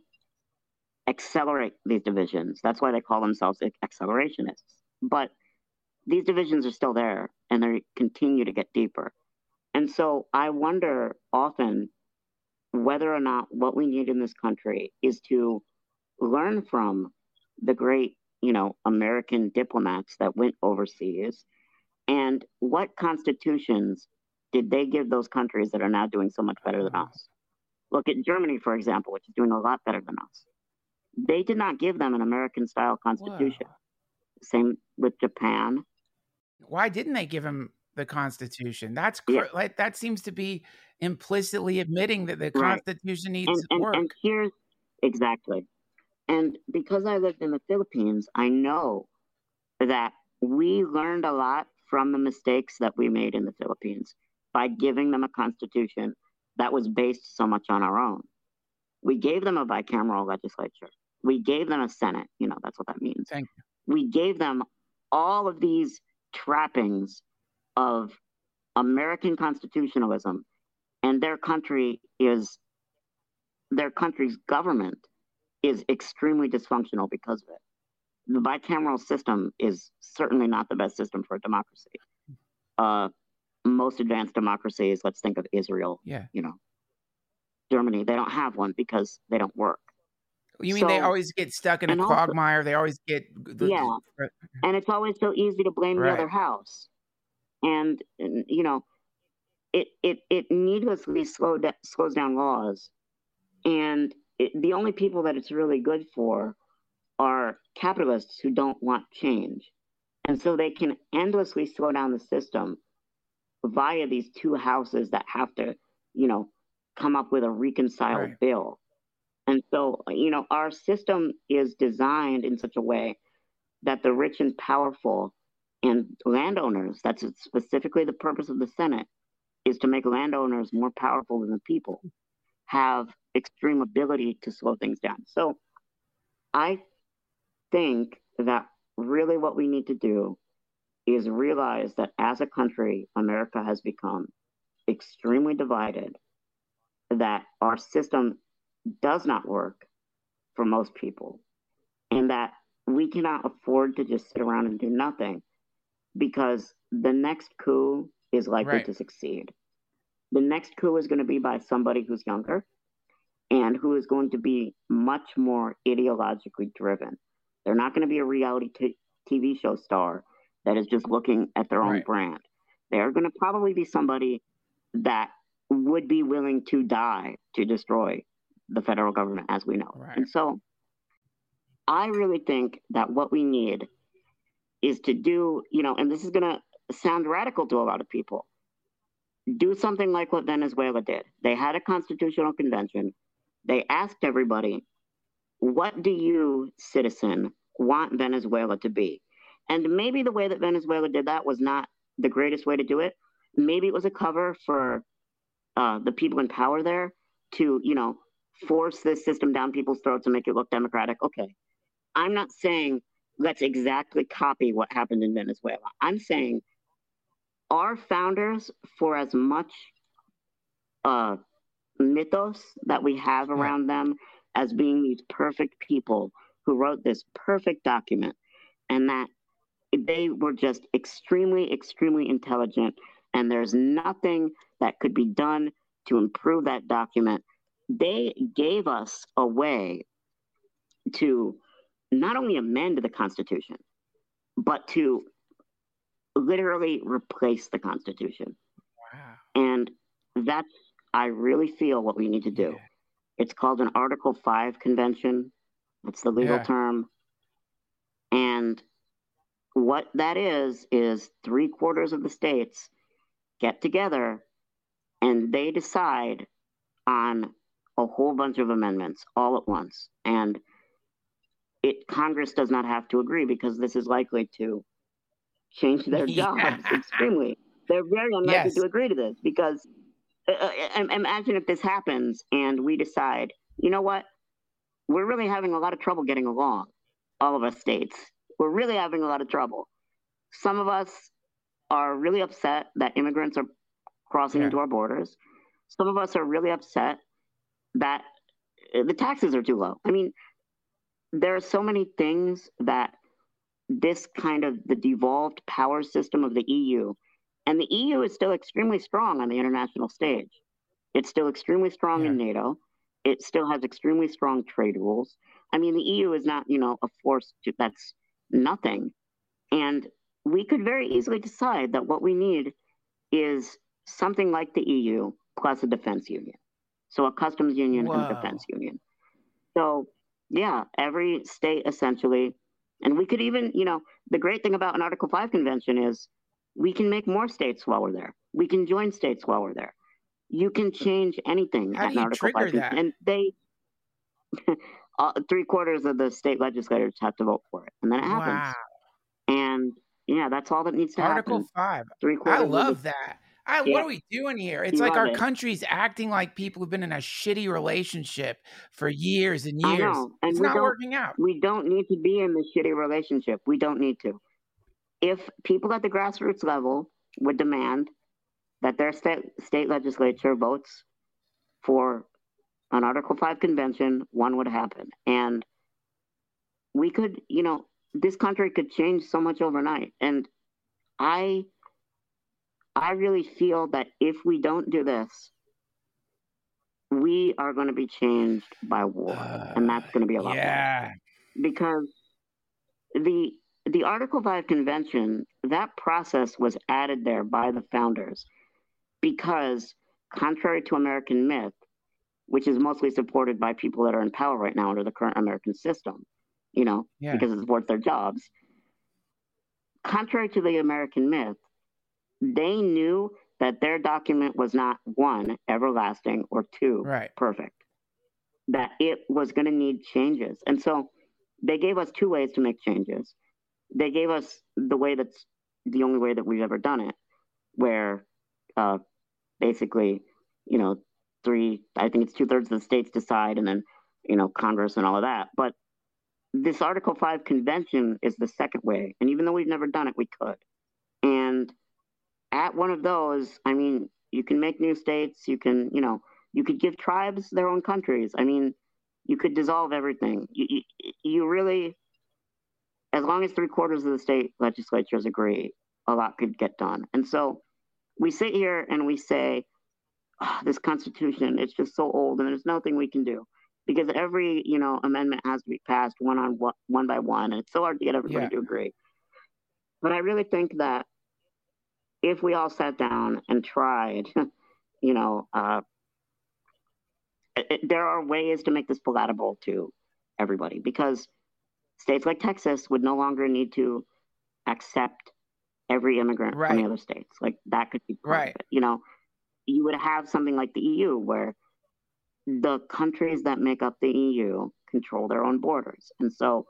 [SPEAKER 5] accelerate these divisions. That's why they call themselves accelerationists. But these divisions are still there and they continue to get deeper. And so I wonder often whether or not what we need in this country is to learn from the great, you know, American diplomats that went overseas and what constitutions did they give those countries that are now doing so much better than us? Look at Germany, for example, which is doing a lot better than us. They did not give them an American-style constitution.
[SPEAKER 4] Wow.
[SPEAKER 5] Same with Japan.
[SPEAKER 4] Why didn't they give him the Constitution? That's cr-
[SPEAKER 5] Yeah.
[SPEAKER 4] like that seems to be implicitly admitting that the
[SPEAKER 5] Right.
[SPEAKER 4] Constitution needs
[SPEAKER 5] And, and,
[SPEAKER 4] work.
[SPEAKER 5] and here's exactly. And because I lived in the Philippines, I know that we learned a lot from the mistakes that we made in the Philippines by giving them a constitution that was based so much on our own. We gave them a bicameral legislature. We gave them a Senate. You know, that's what that means.
[SPEAKER 4] Thank you.
[SPEAKER 5] We gave them all of these trappings of American constitutionalism, and their country is, their country's government is extremely dysfunctional because of it. The bicameral system is certainly not the best system for a democracy. Uh, most advanced democracies, let's think of Israel,
[SPEAKER 4] Yeah.
[SPEAKER 5] you know, Germany, they don't have one because they don't work.
[SPEAKER 4] You mean they
[SPEAKER 5] So-
[SPEAKER 4] always get stuck in a
[SPEAKER 5] and also-
[SPEAKER 4] quagmire? They always get the,
[SPEAKER 5] Yeah. And it's always so easy to blame
[SPEAKER 4] Right.
[SPEAKER 5] the other house. And, and, you know, it, it, it needlessly slow da- slows down laws. And it, the only people that it's really good for are capitalists who don't want change. And so they can endlessly slow down the system via these two houses that have to, you know, come up with a reconciled
[SPEAKER 4] Right.
[SPEAKER 5] bill. And so, you know, our system is designed in such a way that the rich and powerful and landowners, that's specifically the purpose of the Senate, is to make landowners more powerful than the people, have extreme ability to slow things down. So I think that really what we need to do is realize that as a country, America has become extremely divided, that our system does not work for most people, and that we cannot afford to just sit around and do nothing because the next coup is likely
[SPEAKER 4] Right.
[SPEAKER 5] to succeed. The next coup is going to be by somebody who's younger and who is going to be much more ideologically driven. They're not going to be a reality t- TV show star that is just looking at their own
[SPEAKER 4] Right.
[SPEAKER 5] brand. They're going to probably be somebody that would be willing to die to destroy the federal government as we know.
[SPEAKER 4] Right.
[SPEAKER 5] And so I really think that what we need is to do, you know, and this is going to sound radical to a lot of people, do something like what Venezuela did. They had a constitutional convention. They asked everybody, what do you, citizen, want Venezuela to be? And maybe the way that Venezuela did that was not the greatest way to do it. Maybe it was a cover for uh, the people in power there to, you know, force this system down people's throats and make it look democratic. Okay. I'm not saying let's exactly copy what happened in Venezuela. I'm saying our founders, for as much uh, mythos that we have around right. them as being these perfect people who wrote this perfect document, and that they were just extremely, extremely intelligent, and there's nothing that could be done to improve that document. They gave us a way to not only amend the Constitution, but to literally replace the Constitution.
[SPEAKER 4] Wow.
[SPEAKER 5] And that's, I really feel, what we need to do. Yeah. It's called an Article five convention. That's the legal yeah. term. And what that is, is three quarters of the states get together and they decide on a whole bunch of amendments all at once. And it Congress does not have to agree, because this is likely to change their jobs yeah. extremely. They're very unlikely yes. to agree to this, because uh, imagine if this happens and we decide, you know what, we're really having a lot of trouble getting along, all of us states. We're really having a lot of trouble. Some of us are really upset that immigrants are crossing yeah. into our borders. Some of us are really upset that the taxes are too low. I mean, there are so many things that this kind of the devolved power system of the E U, and the E U is still extremely strong on the international stage. It's still extremely strong yeah. in NATO. It still has extremely strong trade rules. I mean, the E U is not, you know, a force to, that's nothing. And we could very easily decide that what we need is something like the E U plus a defense union. So a customs union Whoa. and a defense union. So, yeah, every state essentially, and we could even, you know, the great thing about an Article five convention is we can make more states while we're there. We can join states while we're there. You can change anything.
[SPEAKER 4] How
[SPEAKER 5] at
[SPEAKER 4] do you
[SPEAKER 5] Article
[SPEAKER 4] trigger
[SPEAKER 5] five
[SPEAKER 4] that?
[SPEAKER 5] And they, uh, three quarters of the state legislators have to vote for it. And then it happens.
[SPEAKER 4] Wow.
[SPEAKER 5] And yeah, that's all that needs to
[SPEAKER 4] Article
[SPEAKER 5] happen.
[SPEAKER 4] five.
[SPEAKER 5] Three quarters
[SPEAKER 4] I love
[SPEAKER 5] the,
[SPEAKER 4] that. I,
[SPEAKER 5] yeah.
[SPEAKER 4] What are we doing here? It's
[SPEAKER 5] You
[SPEAKER 4] like our
[SPEAKER 5] it.
[SPEAKER 4] country's acting like people who've been in a shitty relationship for years and years.
[SPEAKER 5] I know. And
[SPEAKER 4] it's
[SPEAKER 5] we
[SPEAKER 4] not
[SPEAKER 5] don't,
[SPEAKER 4] working out.
[SPEAKER 5] We don't need to be in this shitty relationship. We don't need to. If people at the grassroots level would demand that their state, state legislature votes for an Article five convention, one would happen. And we could, you know, this country could change so much overnight. And I... I really feel that if we don't do this, we are going to be changed by war, uh, and that's going to be a lot
[SPEAKER 4] yeah.
[SPEAKER 5] worse. Because the the Article five convention, that process was added there by the founders because, contrary to American myth, which is mostly supported by people that are in power right now under the current American system, you know, yeah. because it supports their jobs, contrary to the American myth, they knew that their document was not, one, everlasting, or two,
[SPEAKER 4] right.
[SPEAKER 5] perfect. That it was going to need changes. And so they gave us two ways to make changes. They gave us the way that's the only way that we've ever done it, where uh, basically, you know, three, I think it's two thirds of the states decide, and then, you know, Congress and all of that. But this Article five convention is the second way. And even though we've never done it, we could. And at one of those, I mean, you can make new states, you can, you know, you could give tribes their own countries. I mean, you could dissolve everything. You, you, you really, as long as three quarters of the state legislatures agree, a lot could get done. And so we sit here and we say, oh, this Constitution, it's just so old and there's nothing we can do. Because every, you know, amendment has to be passed one on one, one by one. And it's so hard to get everybody yeah. to agree. But I really think that if we all sat down and tried, you know, uh, it, there are ways to make this palatable to everybody, because states like Texas would no longer need to accept every immigrant
[SPEAKER 4] right.
[SPEAKER 5] from the other states. Like that could be part
[SPEAKER 4] right.
[SPEAKER 5] of it. You know, you would have something like the E U where the countries that make up the E U control their own borders. And so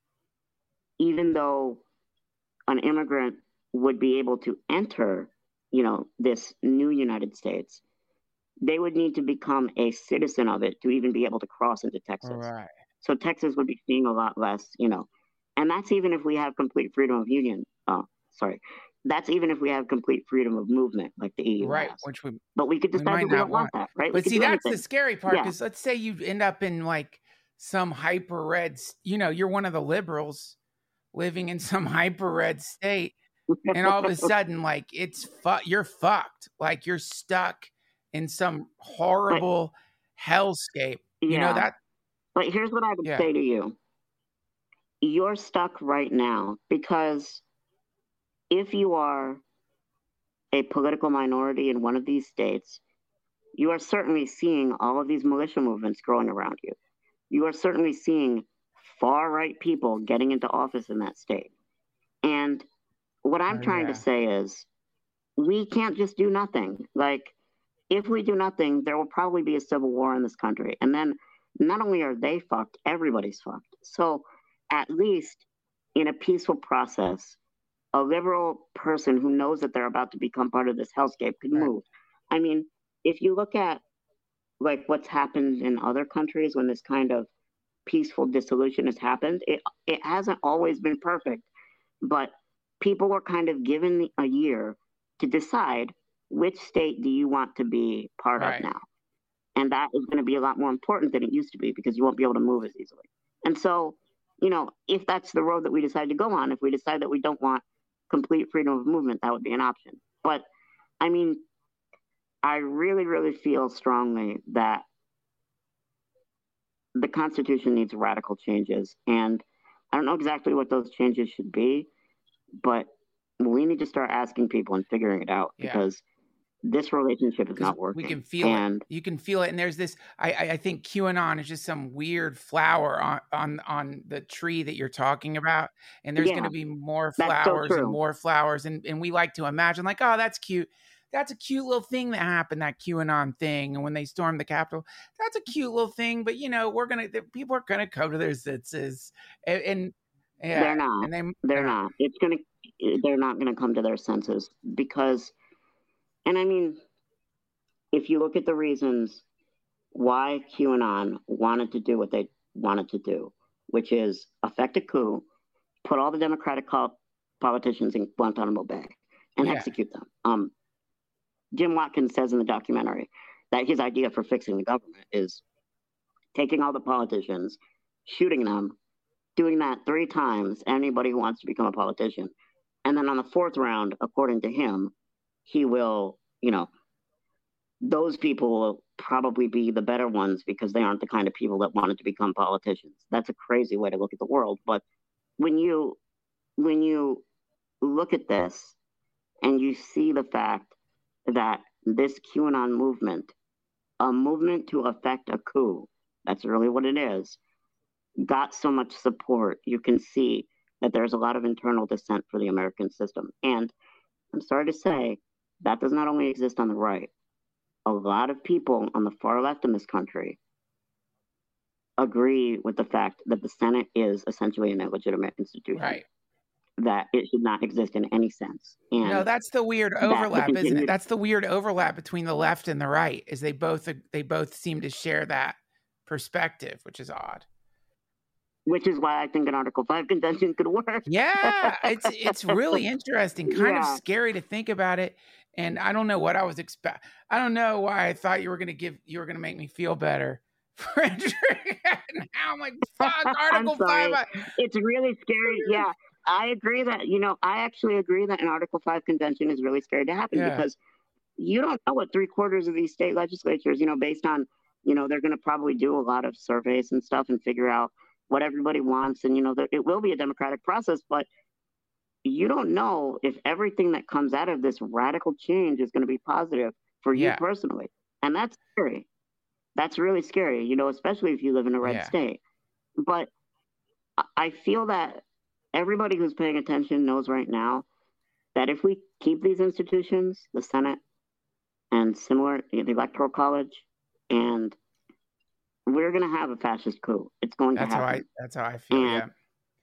[SPEAKER 5] even though an immigrant would be able to enter, you know, this new United States, they would need to become a citizen of it to even be able to cross into Texas.
[SPEAKER 4] Right.
[SPEAKER 5] So Texas would be seeing a lot less, you know, and that's even if we have complete freedom of union. Oh, sorry. that's even if we have complete freedom of movement, like the E U
[SPEAKER 4] right,
[SPEAKER 5] has.
[SPEAKER 4] which we
[SPEAKER 5] But we could
[SPEAKER 4] we
[SPEAKER 5] decide
[SPEAKER 4] might
[SPEAKER 5] that we
[SPEAKER 4] not
[SPEAKER 5] don't want
[SPEAKER 4] want.
[SPEAKER 5] that, right? We
[SPEAKER 4] But
[SPEAKER 5] could
[SPEAKER 4] see,
[SPEAKER 5] do
[SPEAKER 4] that's the
[SPEAKER 5] anything.
[SPEAKER 4] scary part,
[SPEAKER 5] Yeah.
[SPEAKER 4] because let's say you end up in like some hyper red, s- you know, you're one of the liberals living in some hyper red state, and all of a sudden, like it's fu- you're fucked. Like you're stuck in some horrible hellscape. You know
[SPEAKER 5] Yeah.
[SPEAKER 4] that?
[SPEAKER 5] But here's what I would
[SPEAKER 4] Yeah.
[SPEAKER 5] say to you. You're stuck right now because if you are a political minority in one of these states, you are certainly seeing all of these militia movements growing around you. You are certainly seeing far right people getting into office in that state. And what I'm
[SPEAKER 4] Oh,
[SPEAKER 5] trying
[SPEAKER 4] yeah.
[SPEAKER 5] to say is we can't just do nothing. Like, if we do nothing, there will probably be a civil war in this country. And then not only are they fucked, everybody's fucked. So at least in a peaceful process, a liberal person who knows that they're about to become part of this hellscape could
[SPEAKER 4] Right.
[SPEAKER 5] move. I mean, if you look at like what's happened in other countries when this kind of peaceful dissolution has happened, it it hasn't always been perfect, but people were kind of given a year to decide which state do you want to be part
[SPEAKER 4] Right.
[SPEAKER 5] of now. And that is going to be a lot more important than it used to be because you won't be able to move as easily. And so, you know, if that's the road that we decide to go on, if we decide that we don't want complete freedom of movement, that would be an option. But I mean, I really, really feel strongly that the Constitution needs radical changes. And I don't know exactly what those changes should be, but we need to start asking people and figuring it out
[SPEAKER 4] Yeah.
[SPEAKER 5] because this relationship is
[SPEAKER 4] 'Cause
[SPEAKER 5] not working.
[SPEAKER 4] we can feel
[SPEAKER 5] and
[SPEAKER 4] it. You can feel it. And there's this, I, I I think QAnon is just some weird flower on, on, on the tree that you're talking about. And there's
[SPEAKER 5] Yeah,
[SPEAKER 4] going to be more
[SPEAKER 5] that's so
[SPEAKER 4] flowers and
[SPEAKER 5] true.
[SPEAKER 4] more flowers. And, and we like to imagine like, oh, that's cute. That's a cute little thing that happened, that QAnon thing. And when they stormed the Capitol, that's a cute little thing. But, you know, we're going to, people are going to come to their senses. And, and yeah,
[SPEAKER 5] They're not.
[SPEAKER 4] and they,
[SPEAKER 5] They're not. It's gonna. They're not gonna come to their senses because, and I mean, if you look at the reasons why QAnon wanted to do what they wanted to do, which is affect a coup, put all the Democratic politicians in Guantanamo Bay, and
[SPEAKER 4] Yeah.
[SPEAKER 5] execute them. Um, Jim Watkins says in the documentary that his idea for fixing the government is taking all the politicians, shooting them, doing that three times, anybody who wants to become a politician. And then on the fourth round, according to him, he will, you know, those people will probably be the better ones because they aren't the kind of people that wanted to become politicians. That's a crazy way to look at the world. But when you when you look at this and you see the fact that this QAnon movement, a movement to effect a coup, that's really what it is, got so much support, you can see that there's a lot of internal dissent for the American system. And I'm sorry to say, that does not only exist on the right. A lot of people on the far left in this country agree with the fact that the Senate is essentially an illegitimate institution.
[SPEAKER 4] Right.
[SPEAKER 5] That it should not exist in any sense. And
[SPEAKER 4] no, that's the weird
[SPEAKER 5] that the
[SPEAKER 4] overlap, isn't it?
[SPEAKER 5] continued-
[SPEAKER 4] That's the weird overlap between the left and the right, is they both they both seem to share that perspective, which is odd.
[SPEAKER 5] which is why I think an Article five convention could work.
[SPEAKER 4] Yeah, it's it's really interesting, kind of
[SPEAKER 5] Yeah.
[SPEAKER 4] scary to think about it. And I don't know what I was expect. I don't know why I thought you were going to give you were going to make me feel better for entering. And now I'm like, fuck,
[SPEAKER 5] I'm
[SPEAKER 4] Article
[SPEAKER 5] sorry.
[SPEAKER 4] five. I-
[SPEAKER 5] It's really scary. Yeah, I agree that, you know, I actually agree that an Article five convention is really scary to happen
[SPEAKER 4] Yeah.
[SPEAKER 5] because you don't know what three quarters of these state legislatures, you know, based on, you know, they're going to probably do a lot of surveys and stuff and figure out what everybody wants. And, you know, there, it will be a democratic process, but you don't know if everything that comes out of this radical change is going to be positive for you
[SPEAKER 4] Yeah.
[SPEAKER 5] personally. And that's scary. That's really scary, you know, especially if you live in a red
[SPEAKER 4] Yeah.
[SPEAKER 5] state. But I- I feel that everybody who's paying attention knows right now that if we keep these institutions, the Senate and similar, the Electoral College, and we're going to have a fascist coup. It's going
[SPEAKER 4] That's
[SPEAKER 5] to
[SPEAKER 4] how I.
[SPEAKER 5] happen.
[SPEAKER 4] That's how I feel.
[SPEAKER 5] And-
[SPEAKER 4] Yeah.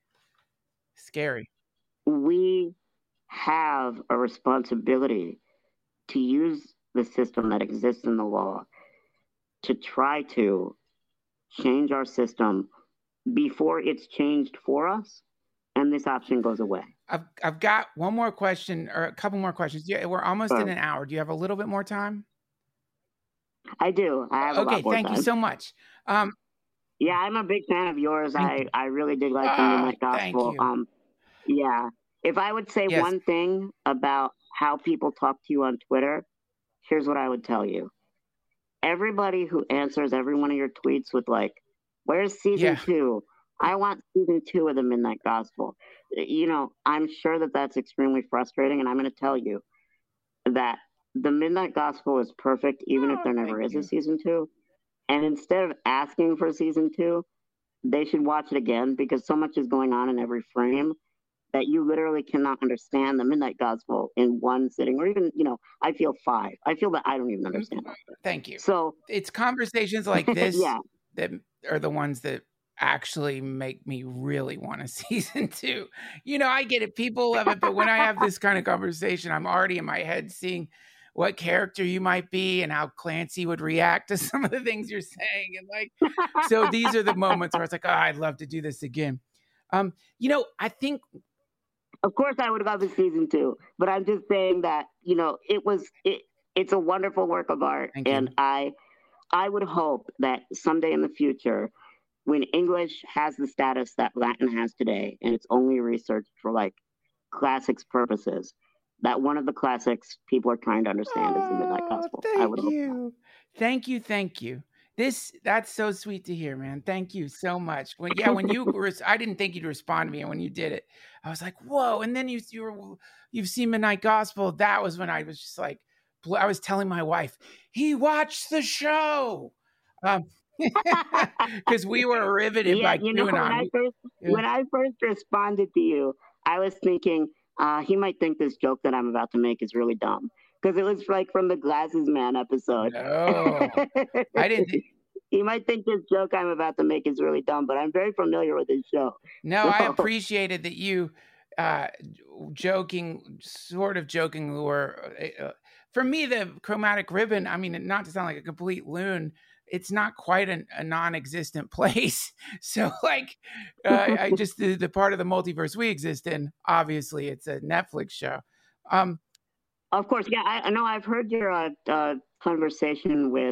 [SPEAKER 4] Scary.
[SPEAKER 5] We have a responsibility to use the system that exists in the law to try to change our system before it's changed for us and this option goes away.
[SPEAKER 4] I've I've got one more question or a couple more questions. Yeah, we're almost
[SPEAKER 5] Sure.
[SPEAKER 4] in an hour. Do you have a little bit more time?
[SPEAKER 5] I do. I have a
[SPEAKER 4] Okay,
[SPEAKER 5] lot more
[SPEAKER 4] thank
[SPEAKER 5] time.
[SPEAKER 4] you so much. Um,
[SPEAKER 5] Yeah, I'm a big fan of yours.
[SPEAKER 4] Thank
[SPEAKER 5] I,
[SPEAKER 4] you.
[SPEAKER 5] I really did like the
[SPEAKER 4] Oh,
[SPEAKER 5] Midnight
[SPEAKER 4] thank
[SPEAKER 5] Gospel.
[SPEAKER 4] you.
[SPEAKER 5] Um, yeah. If I would say
[SPEAKER 4] Yes.
[SPEAKER 5] one thing about how people talk to you on Twitter, here's what I would tell you. Everybody who answers every one of your tweets with like, "Where's season
[SPEAKER 4] Yeah.
[SPEAKER 5] two? I want season two of the Midnight Gospel." You know, I'm sure that that's extremely frustrating, and I'm going to tell you that the Midnight Gospel is perfect, even if
[SPEAKER 4] Oh,
[SPEAKER 5] there never
[SPEAKER 4] thank
[SPEAKER 5] is a
[SPEAKER 4] you.
[SPEAKER 5] season two. And instead of asking for season two, they should watch it again because so much is going on in every frame that you literally cannot understand the Midnight Gospel in one sitting, or even, you know, I feel five. I feel that I don't even understand all of it.
[SPEAKER 4] Thank you.
[SPEAKER 5] So
[SPEAKER 4] It's conversations like this
[SPEAKER 5] yeah,
[SPEAKER 4] that are the ones that actually make me really want a season two. You know, I get it. People love it. But when I have this kind of conversation, I'm already in my head seeing what character you might be and how Clancy would react to some of the things you're saying. And like, so these are the moments where it's like, oh, I'd love to do this again. Um, you know, I think
[SPEAKER 5] of course I would love a season two, but I'm just saying that, you know, it was, it, it's a wonderful work of art.
[SPEAKER 4] Thank you.
[SPEAKER 5] And I, I would hope that someday in the future, when English has the status that Latin has today, and it's only researched for like classics purposes, that one of the classics people are trying to understand is the Midnight
[SPEAKER 4] Oh,
[SPEAKER 5] Gospel. I
[SPEAKER 4] thank
[SPEAKER 5] would hope that.
[SPEAKER 4] you. Thank you. Thank you. This, that's so sweet to hear, man. Thank you so much. When, yeah, when you, res- I didn't think you'd respond to me. And when you did it, I was like, whoa. And then you, you were, you've seen Midnight Gospel. That was when I was just like, bl- I was telling my wife, he watched the show. Um, because we were riveted
[SPEAKER 5] Yeah,
[SPEAKER 4] by
[SPEAKER 5] you know, when I
[SPEAKER 4] QAnon.
[SPEAKER 5] first
[SPEAKER 4] Yeah.
[SPEAKER 5] when I first responded to you, I was thinking uh, he might think this joke that I'm about to make is really dumb because it was like from the Glasses Man episode.
[SPEAKER 4] No, I didn't. thi-
[SPEAKER 5] He might think this joke I'm about to make is really dumb, but I'm very familiar with his show.
[SPEAKER 4] No,
[SPEAKER 5] So-
[SPEAKER 4] I appreciated that you, uh, joking, sort of joking, were uh, for me the chromatic ribbon. I mean, not to sound like a complete loon, it's not quite an, a non-existent place. So, like, uh, I just the, the part of the multiverse we exist in. Obviously, it's a Netflix show. Um,
[SPEAKER 5] Of course, yeah, I, I know. I've heard your uh, uh, conversation with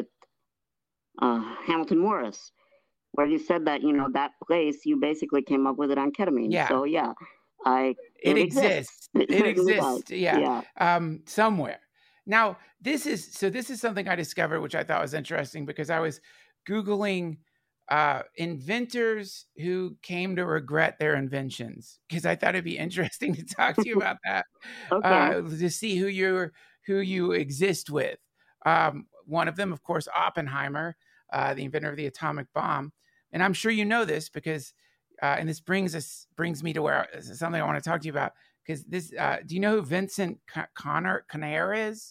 [SPEAKER 5] uh, Hamilton Morris, where you said that you know that place you basically came up with it on ketamine.
[SPEAKER 4] Yeah.
[SPEAKER 5] So yeah, I
[SPEAKER 4] it,
[SPEAKER 5] it
[SPEAKER 4] exists. It,
[SPEAKER 5] certainly
[SPEAKER 4] exists.
[SPEAKER 5] does.
[SPEAKER 4] Yeah.
[SPEAKER 5] Yeah.
[SPEAKER 4] Um, somewhere. Now, this is so. This is something I discovered, which I thought was interesting because I was Googling uh, inventors who came to regret their inventions because I thought it'd be interesting to talk to you about that.
[SPEAKER 5] Okay.
[SPEAKER 4] Uh, to see who you who you exist with. Um, one of them, of course, Oppenheimer, uh, the inventor of the atomic bomb, and I'm sure you know this because, uh, and this brings us brings me to where something I want to talk to you about because this. Uh, do you know who Vincent Connor Connor is?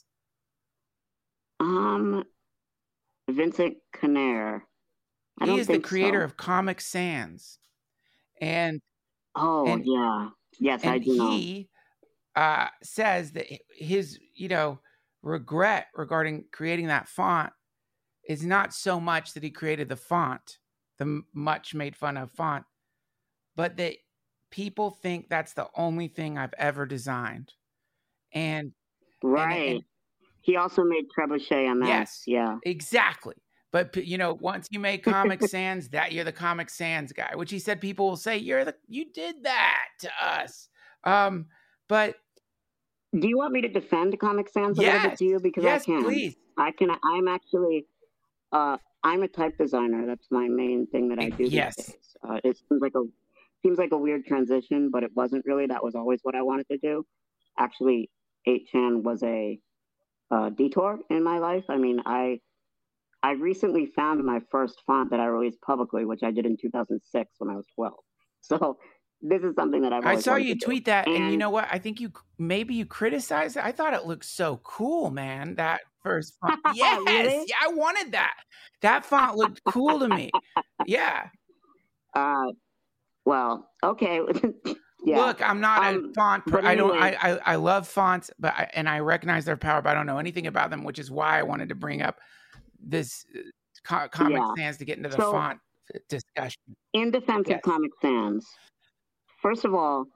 [SPEAKER 5] Um, Vincent Connor. I
[SPEAKER 4] He
[SPEAKER 5] don't
[SPEAKER 4] is the
[SPEAKER 5] think
[SPEAKER 4] creator
[SPEAKER 5] so.
[SPEAKER 4] of Comic Sans, and
[SPEAKER 5] Oh
[SPEAKER 4] and-
[SPEAKER 5] yeah, yes, I
[SPEAKER 4] and
[SPEAKER 5] do know.
[SPEAKER 4] he uh, says that his you know regret regarding creating that font is not so much that he created the font, the much made fun of font, but that people think that's the only thing I've ever designed. And
[SPEAKER 5] Right.
[SPEAKER 4] and-
[SPEAKER 5] He also made Trebuchet on that.
[SPEAKER 4] Yes.
[SPEAKER 5] Yeah.
[SPEAKER 4] exactly. But you know, once you make Comic Sans, that you're the Comic Sans guy, which he said people will say, you're the you did that to us. Um, but
[SPEAKER 5] Do you want me to defend Comic Sans a little
[SPEAKER 4] yes,
[SPEAKER 5] bit to you? Because
[SPEAKER 4] yes,
[SPEAKER 5] I can.
[SPEAKER 4] please.
[SPEAKER 5] I can. I'm actually. Uh, I'm a type designer. That's my main thing that I do
[SPEAKER 4] Yes.
[SPEAKER 5] these days. Uh, it seems like a seems like a weird transition, but it wasn't really. That was always what I wanted to do. Actually, eight chan was a uh, detour in my life. I mean, I I recently found my first font that I released publicly, which I did in two thousand six when I was twelve. So this is something that I've
[SPEAKER 4] I
[SPEAKER 5] always
[SPEAKER 4] saw
[SPEAKER 5] wanted
[SPEAKER 4] you
[SPEAKER 5] to do.
[SPEAKER 4] tweet that, and, you
[SPEAKER 5] And-
[SPEAKER 4] know what? I think you maybe you criticized it. I thought it looked so cool, man. That first font. Yes,
[SPEAKER 5] Really?
[SPEAKER 4] yeah, I wanted that. That font looked cool to me. Yeah.
[SPEAKER 5] Uh, well, okay. Yeah.
[SPEAKER 4] Look, I'm not
[SPEAKER 5] Um,
[SPEAKER 4] a font. Per-
[SPEAKER 5] but
[SPEAKER 4] I don't.
[SPEAKER 5] anyway.
[SPEAKER 4] I, I I love fonts, but I, and I recognize their power, but I don't know anything about them, which is why I wanted to bring up this uh, co- Comic
[SPEAKER 5] Yeah.
[SPEAKER 4] Sans to get into the
[SPEAKER 5] So-
[SPEAKER 4] font discussion.
[SPEAKER 5] In defense
[SPEAKER 4] Yes.
[SPEAKER 5] of Comic Sans, first of all,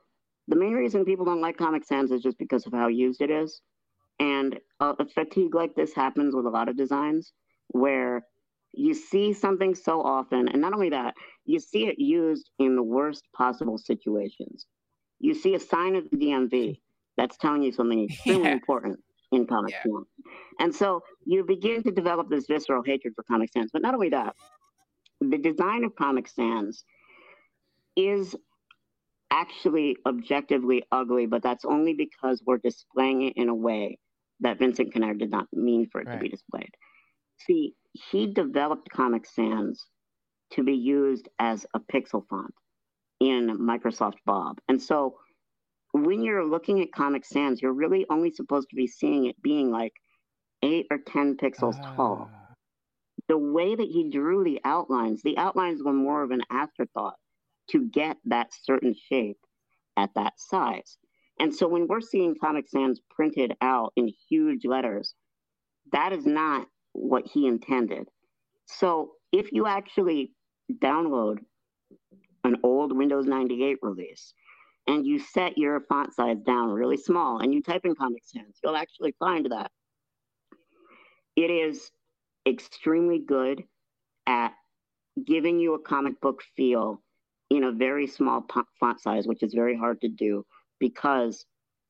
[SPEAKER 5] the main reason people don't like Comic Sans is just because of how used it is. And uh, a fatigue like this happens with a lot of designs where you see something so often, and not only that, you see it used in the worst possible situations. You see a sign at the D M V that's telling you something extremely
[SPEAKER 4] Yeah.
[SPEAKER 5] important in Comic
[SPEAKER 4] Yeah.
[SPEAKER 5] Sans. And so you begin to develop this visceral hatred for Comic Sans. But not only that, the design of Comic Sans is actually objectively ugly, but that's only because we're displaying it in a way that Vincent Kinnaird did not mean for it
[SPEAKER 4] Right.
[SPEAKER 5] to be displayed. See, he developed Comic Sans to be used as a pixel font in Microsoft Bob. And so when you're looking at Comic Sans, you're really only supposed to be seeing it being like eight or ten pixels
[SPEAKER 4] Ah.
[SPEAKER 5] tall. The way that he drew the outlines, the outlines were more of an afterthought to get that certain shape at that size. And so when we're seeing Comic Sans printed out in huge letters, that is not what he intended. So if you actually download an old Windows ninety-eight release and you set your font size down really small and you type in Comic Sans, you'll actually find that it is extremely good at giving you a comic book feel in a very small font size, which is very hard to do because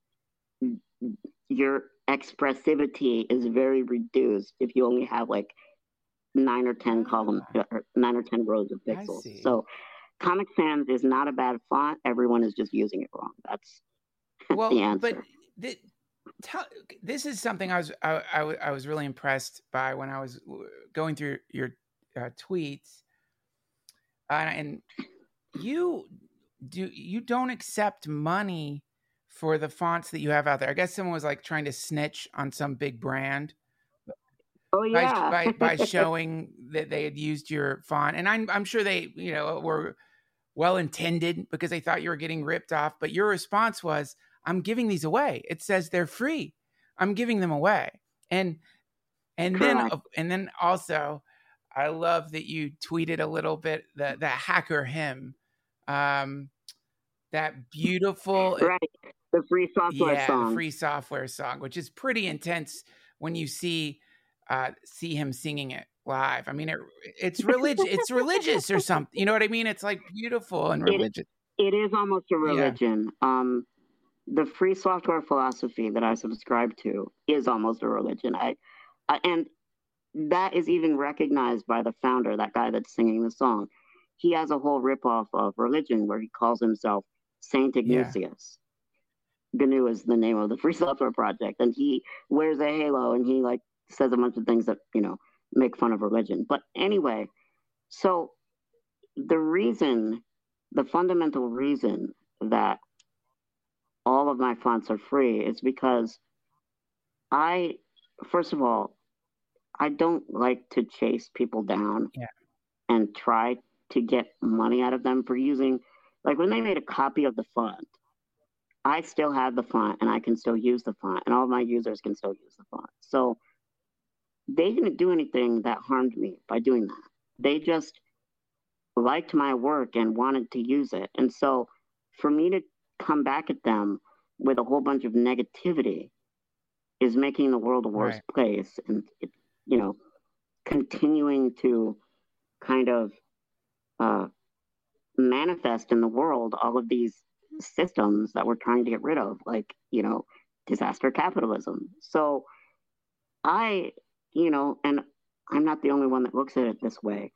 [SPEAKER 5] your expressivity is very reduced if you only have like nine or ten columns, or nine or ten rows of pixels.
[SPEAKER 4] see.
[SPEAKER 5] So Comic Sans is not a bad font. Everyone is just using it wrong. That's
[SPEAKER 4] Well,
[SPEAKER 5] the answer.
[SPEAKER 4] but the, tell, this is something I was I, I, w- I was really impressed by when I was going through your uh, tweets, uh, and you do you don't accept money for the fonts that you have out there. I guess someone was like trying to snitch on some big brand.
[SPEAKER 5] Oh yeah,
[SPEAKER 4] by, by by showing that they had used your font, and I'm I'm sure they you know were well intended because they thought you were getting ripped off. But your response was, "I'm giving these away. It says they're free. I'm giving them away." And and
[SPEAKER 5] Correct.
[SPEAKER 4] then and then also, I love that you tweeted a little bit the the hacker hymn, um, that beautiful
[SPEAKER 5] right. The free software
[SPEAKER 4] yeah
[SPEAKER 5] song.
[SPEAKER 4] the free software song, which is pretty intense when you see. Uh, see him singing it live. I mean, it, it's religious. It's religious or something. You know what I mean? It's like beautiful and religious.
[SPEAKER 5] It, it is almost a religion. Yeah. Um, the free software philosophy that I subscribe to is almost a religion. I, I and that is even recognized by the founder, that guy that's singing the song. He has a whole ripoff of religion where he calls himself Saint Ignatius. Yeah. G N U is the name of the free software project, and he wears a halo and he like. Says a bunch of things that, you know, make fun of religion. But anyway, so the reason, the fundamental reason that all of my fonts are free is because I, first of all, I don't like to chase people down
[SPEAKER 4] yeah.
[SPEAKER 5] and try to get money out of them for using, like when they made a copy of the font, I still have the font and I can still use the font and all of my users can still use the font. So they didn't do anything that harmed me by doing that. They just liked my work and wanted to use it. And so for me to come back at them with a whole bunch of negativity is making the world a worse
[SPEAKER 4] right.
[SPEAKER 5] place. And, it, you know, continuing to kind of uh, manifest in the world all of these systems that we're trying to get rid of, like, you know, disaster capitalism. So I... You know, and I'm not the only one that looks at it this way.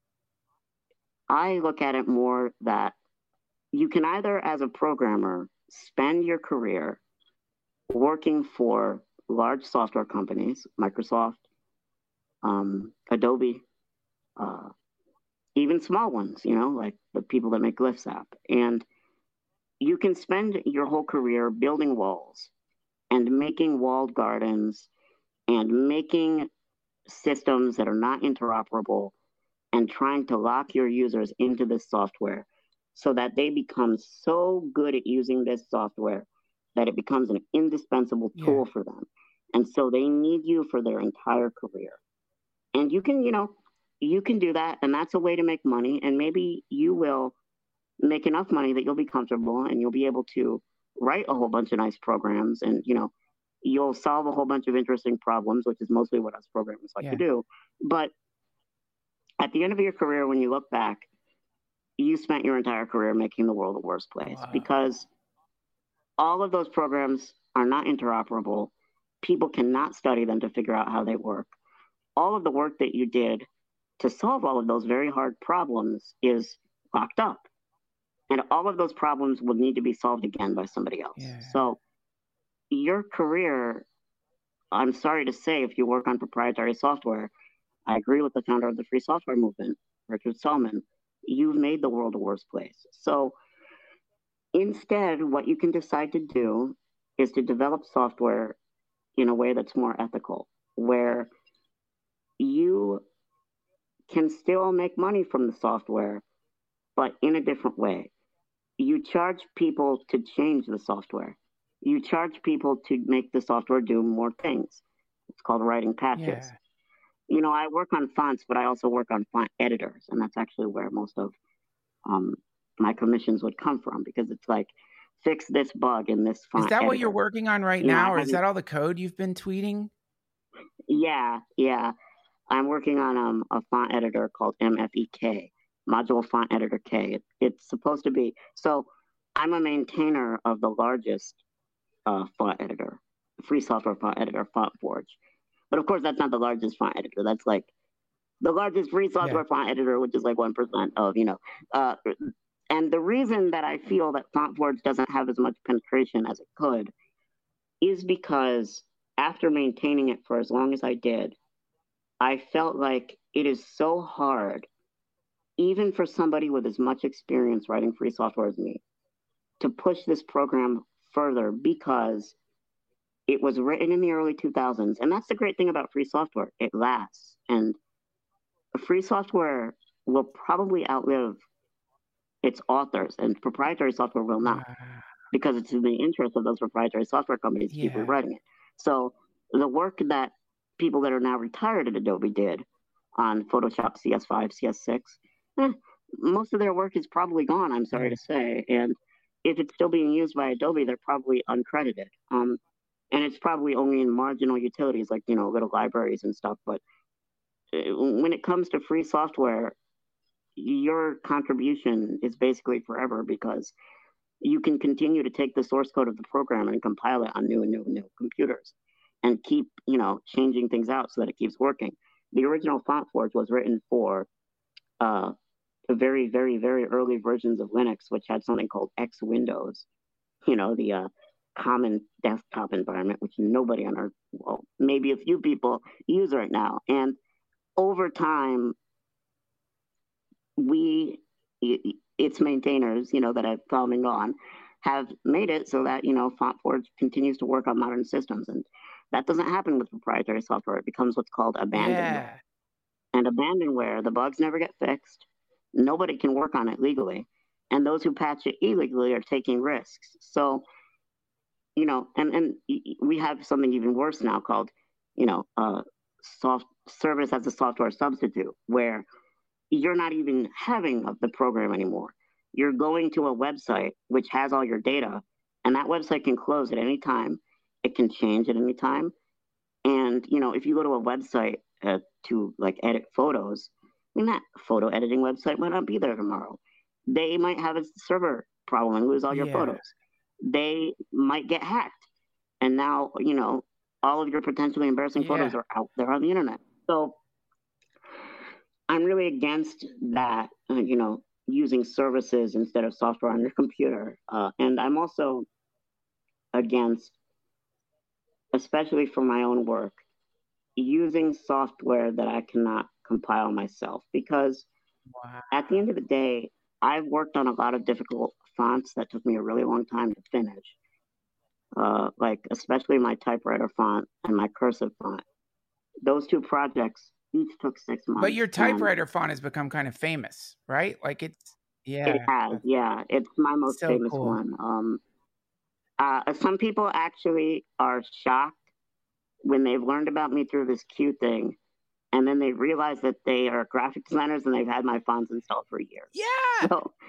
[SPEAKER 5] I look at it more that you can either, as a programmer, spend your career working for large software companies, Microsoft, um, Adobe, uh, even small ones, you know, like the people that make Glyphs app. And you can spend your whole career building walls and making walled gardens and making systems that are not interoperable and trying to lock your users into this software so that they become so good at using this software that it becomes an indispensable tool yeah. for them. And so they need you for their entire career. And you can, you know, you can do that. And that's a way to make money. And maybe you will make enough money that you'll be comfortable and you'll be able to write a whole bunch of nice programs, and you know, you'll solve a whole bunch of interesting problems, which is mostly what us programmers like
[SPEAKER 4] Yeah.
[SPEAKER 5] to do. But at the end of your career, when you look back, you spent your entire career making the world a worse place
[SPEAKER 4] Wow.
[SPEAKER 5] because all of those programs are not interoperable. People cannot study them to figure out how they work. All of the work that you did to solve all of those very hard problems is locked up. And all of those problems will need to be solved again by somebody else.
[SPEAKER 4] Yeah.
[SPEAKER 5] So your career, I'm sorry to say, if you work on proprietary software, I agree with the founder of the free software movement, Richard Stallman, you've made the world a worse place. So instead, what you can decide to do is to develop software in a way that's more ethical, where you can still make money from the software, but in a different way. You charge people to change the software. You charge people to make the software do more things. It's called writing patches.
[SPEAKER 4] Yeah.
[SPEAKER 5] You know, I work on fonts, but I also work on font editors, and that's actually where most of um, my commissions would come from, because it's like, fix this bug in this font
[SPEAKER 4] Is that
[SPEAKER 5] editor.
[SPEAKER 4] what you're working on right
[SPEAKER 5] You know,
[SPEAKER 4] now,
[SPEAKER 5] I
[SPEAKER 4] or is
[SPEAKER 5] haven't-
[SPEAKER 4] that all the code you've been tweeting?
[SPEAKER 5] Yeah, yeah. I'm working on um, a font editor called M F E K, Module Font Editor K. It, it's supposed to be, so I'm a maintainer of the largest uh, font editor, free software font editor, FontForge. But of course, that's not the largest font editor. That's like the largest free software
[SPEAKER 4] Yeah.
[SPEAKER 5] font editor, which is like one percent of, you know. Uh, and the reason that I feel that FontForge doesn't have as much penetration as it could is because after maintaining it for as long as I did, I felt like it is so hard, even for somebody with as much experience writing free software as me, to push this program further, because it was written in the early two thousands. And that's the great thing about free software. It lasts. And free software will probably outlive its authors, and proprietary software will not,
[SPEAKER 4] Wow.
[SPEAKER 5] because it's in the interest of those proprietary software companies to keep
[SPEAKER 4] Yeah.
[SPEAKER 5] rewriting it. So the work that people that are now retired at Adobe did on Photoshop C S five, C S six, eh, most of their work is probably gone, I'm sorry
[SPEAKER 4] Yeah.
[SPEAKER 5] to say. And if it's still being used by Adobe, they're probably uncredited. Um, and it's probably only in marginal utilities like, you know, little libraries and stuff. But uh, when it comes to free software, your contribution is basically forever, because you can continue to take the source code of the program and compile it on new and new and new computers and keep, you know, changing things out so that it keeps working. The original FontForge was written for uh, the very, very, very early versions of Linux, which had something called X Windows, you know, the uh, common desktop environment, which nobody on earth, well, maybe a few people use right now. And over time, we, its maintainers, you know, that have come and gone, have made it so that, you know, FontForge continues to work on modern systems. And that doesn't happen with proprietary software. It becomes what's called abandonware.
[SPEAKER 4] Yeah.
[SPEAKER 5] And abandonware, the bugs never get fixed. Nobody can work on it legally. And those who patch it illegally are taking risks. So, you know, and, and we have something even worse now called, you know, uh, soft service as a software substitute, where you're not even having the program anymore. You're going to a website which has all your data, and that website can close at any time. It can change at any time. And, you know, if you go to a website uh, to like edit photos, I mean, that photo editing website might not be there tomorrow. They might have a server problem and lose all your
[SPEAKER 4] Yeah.
[SPEAKER 5] photos. They might get hacked. And now, you know, all of your potentially embarrassing
[SPEAKER 4] Yeah.
[SPEAKER 5] photos are out there on the internet. So I'm really against that, uh, you know, using services instead of software on your computer. Uh, and I'm also against, especially for my own work, using software that I cannot compile myself. Because
[SPEAKER 4] Wow.
[SPEAKER 5] at the end of the day, I've worked on a lot of difficult fonts that took me a really long time to finish. Uh, like especially my typewriter font and my cursive font. Those two projects each took six months.
[SPEAKER 4] But your
[SPEAKER 5] and
[SPEAKER 4] typewriter font has become kind of famous, right? Like it's, yeah.
[SPEAKER 5] It has, yeah. It's my most
[SPEAKER 4] So
[SPEAKER 5] famous
[SPEAKER 4] cool.
[SPEAKER 5] one. Um, uh, some people actually are shocked when they've learned about me through this Q thing, and then they realize that they are graphic designers and they've had my fonts installed for years.
[SPEAKER 4] Yeah.
[SPEAKER 5] So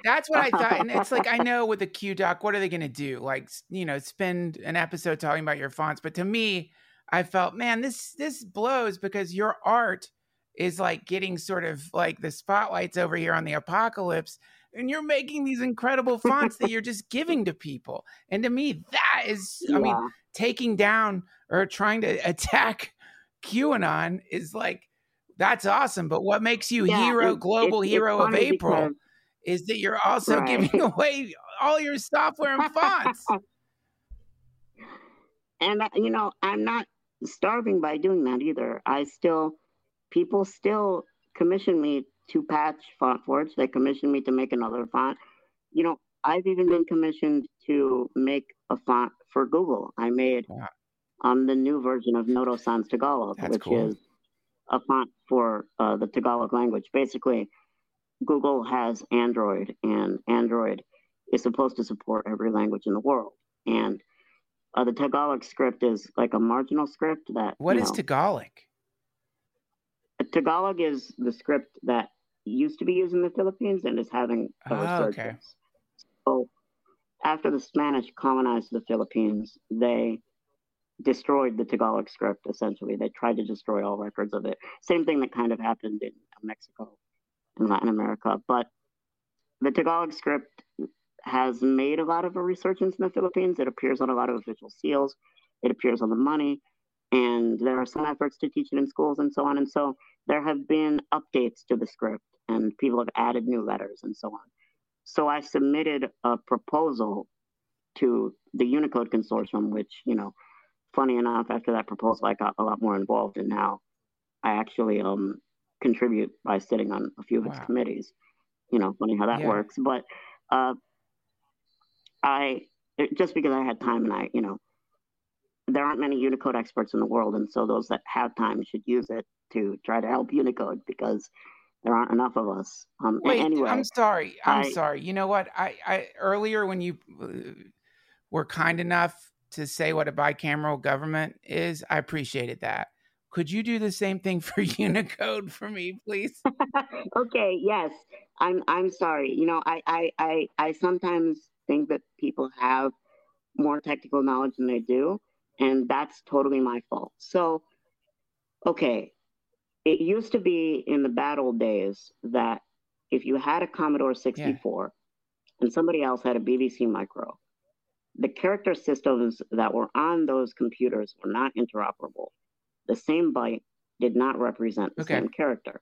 [SPEAKER 4] That's what I thought. And it's like, I know with the Q Doc, what are they going to do? Like, you know, spend an episode talking about your fonts. But to me, I felt, man, this this blows because your art is like getting sort of like the spotlights over here on the apocalypse. And you're making these incredible fonts that you're just giving to people. And to me, that is,
[SPEAKER 5] Yeah.
[SPEAKER 4] I mean, taking down or trying to attack QAnon is like, that's awesome. But what makes you
[SPEAKER 5] Yeah,
[SPEAKER 4] hero,
[SPEAKER 5] it-
[SPEAKER 4] global
[SPEAKER 5] it's- it's
[SPEAKER 4] hero of
[SPEAKER 5] funny
[SPEAKER 4] April
[SPEAKER 5] because-
[SPEAKER 4] is that you're also
[SPEAKER 5] Right.
[SPEAKER 4] giving away all your software and fonts.
[SPEAKER 5] And, uh, you know, I'm not starving by doing that either. I still, people still commission me to patch FontForge. They commission me to make another font. You know, I've even been commissioned to make a font for Google. I made
[SPEAKER 4] Wow.
[SPEAKER 5] um, the new version of Noto Sans Tagalog,
[SPEAKER 4] That's
[SPEAKER 5] which
[SPEAKER 4] cool.
[SPEAKER 5] is a font for uh, the Tagalog language. Basically, Google has Android, and Android is supposed to support every language in the world. And uh, the Tagalog script is like a marginal script that.
[SPEAKER 4] What
[SPEAKER 5] you
[SPEAKER 4] is
[SPEAKER 5] know,
[SPEAKER 4] Tagalog?
[SPEAKER 5] Tagalog is the script that used to be used in the Philippines and is having a
[SPEAKER 4] Oh,
[SPEAKER 5] resurgence.
[SPEAKER 4] okay.
[SPEAKER 5] So after the Spanish colonized the Philippines, they destroyed the Tagalog script, essentially. They tried to destroy all records of it. Same thing that kind of happened in Mexico and Latin America. But the Tagalog script has made a lot of a resurgence in the Philippines. It appears on a lot of official seals. It appears on the money. And there are some efforts to teach it in schools and so on. And so there have been updates to the script, and people have added new letters and so on. So I submitted a proposal to the Unicode Consortium, which, you know, funny enough, after that proposal, I got a lot more involved. And now I actually um, contribute by sitting on a few of its
[SPEAKER 4] Wow.
[SPEAKER 5] committees. You know, funny how that
[SPEAKER 4] Yeah.
[SPEAKER 5] works. But uh, I, it, just because I had time and I, you know, there aren't many Unicode experts in the world, and so those that have time should use it to try to help Unicode because there aren't enough of us. Um,
[SPEAKER 4] Wait,
[SPEAKER 5] anyway,
[SPEAKER 4] I'm sorry. I'm
[SPEAKER 5] I-
[SPEAKER 4] sorry. You know what? I, I earlier when you uh, were kind enough to say what a bicameral government is, I appreciated that. Could you do the same thing for Unicode for me, please?
[SPEAKER 5] okay, yes, I'm. I'm sorry. You know, I, I, I, I sometimes think that people have more technical knowledge than they do, and that's totally my fault. So, okay, it used to be in the bad old days that if you had a Commodore sixty-four and somebody else had a B B C Micro, the character systems that were on those computers were not interoperable. The same byte did not represent the
[SPEAKER 4] Okay.
[SPEAKER 5] same character.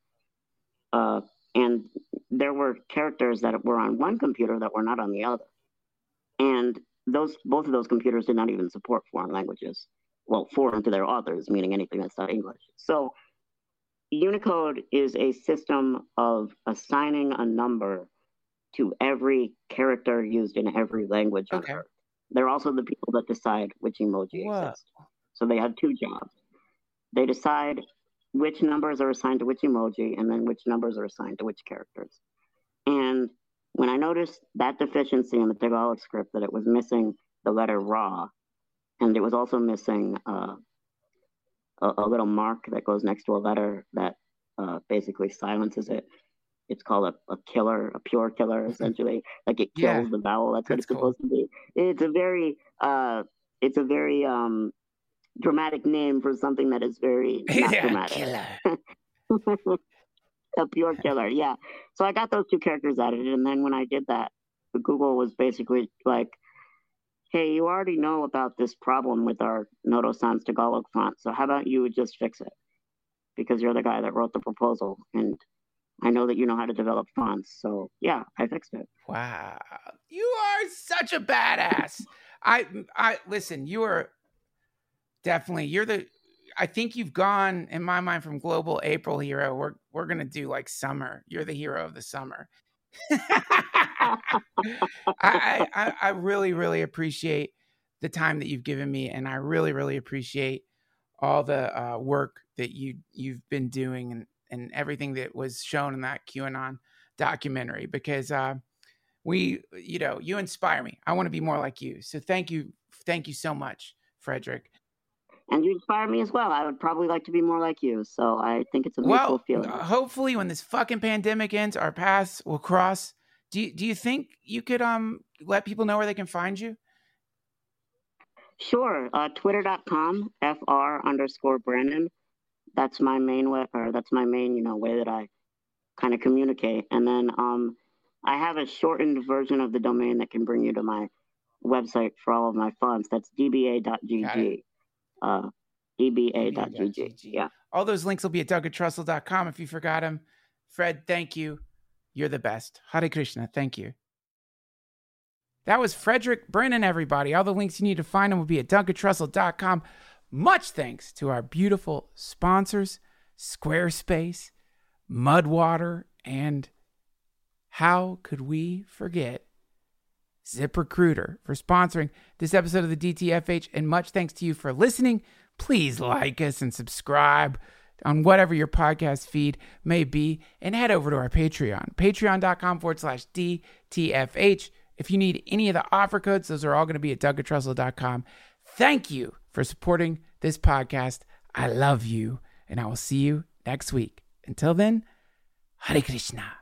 [SPEAKER 5] Uh, and there were characters that were on one computer that were not on the other. And those both of those computers did not even support foreign languages. Well, foreign to their authors, meaning anything that's not English. So Unicode is a system of assigning a number to every character used in every language on
[SPEAKER 4] Okay.
[SPEAKER 5] Earth. They're also the people that decide which emoji
[SPEAKER 4] Whoa.
[SPEAKER 5] exists. So they have two jobs. They decide which numbers are assigned to which emoji and then which numbers are assigned to which characters. And when I noticed that deficiency in the Tagalog script, that it was missing the letter Ra, and it was also missing uh, a, a little mark that goes next to a letter that uh, basically silences it. It's called a, a killer, a pure killer, essentially. Like it kills
[SPEAKER 4] Yeah,
[SPEAKER 5] the vowel. That's what
[SPEAKER 4] that's
[SPEAKER 5] it's supposed to be. It's a very, uh, it's a very um, dramatic name for something that is very not
[SPEAKER 4] Yeah,
[SPEAKER 5] dramatic.
[SPEAKER 4] killer.
[SPEAKER 5] A pure killer, yeah. So I got those two characters added, and then when I did that, Google was basically like, hey, you already know about this problem with our Noto Sans Tagalog font, so how about you just fix it? Because you're the guy that wrote the proposal, and I know that you know how to develop fonts, so yeah, I fixed it.
[SPEAKER 4] Wow, you are such a badass. I, I listen. You are definitely. You're the. I think you've gone in my mind from global April hero. We're we're gonna do like summer. You're the hero of the summer. I, I I really really appreciate the time that you've given me, and I really really appreciate all the uh, work that you you've been doing and and everything that was shown in that QAnon documentary. Because uh, we, you know, you inspire me. I want to be more like you. So thank you, thank you so much, Frederick.
[SPEAKER 5] And you inspire me as well. I would probably like to be more like you, so I think it's a mutual
[SPEAKER 4] Well,
[SPEAKER 5] feeling.
[SPEAKER 4] uh, hopefully when this fucking pandemic ends, our paths will cross Do you, do you think you could um let people know where they can find you?
[SPEAKER 5] Sure. Uh, Twitter dot com, F R underscore Brandon. That's my main way, or that's my main, you know, way that I kind of communicate. And then um, I have a shortened version of the domain that can bring you to my website for all of my funds. That's d b a dot g g. Uh, d b a dot g g. Yeah.
[SPEAKER 4] All those links will be at doug at trussell dot com if you forgot them. Fred, thank you. You're the best. Hare Krishna. Thank you. That was Frederick Brennan, everybody. All the links you need to find him will be at doug at trussell dot com. Much thanks to our beautiful sponsors, Squarespace, Mudwater, and how could we forget ZipRecruiter for sponsoring this episode of the D T F H. And much thanks to you for listening. Please like us and subscribe on whatever your podcast feed may be. And head over to our Patreon, patreon.com forward slash DTFH. If you need any of the offer codes, those are all going to be at doug at trussell dot com. Thank you for supporting this podcast. I love you, and I will see you next week. Until then, Hare Krishna.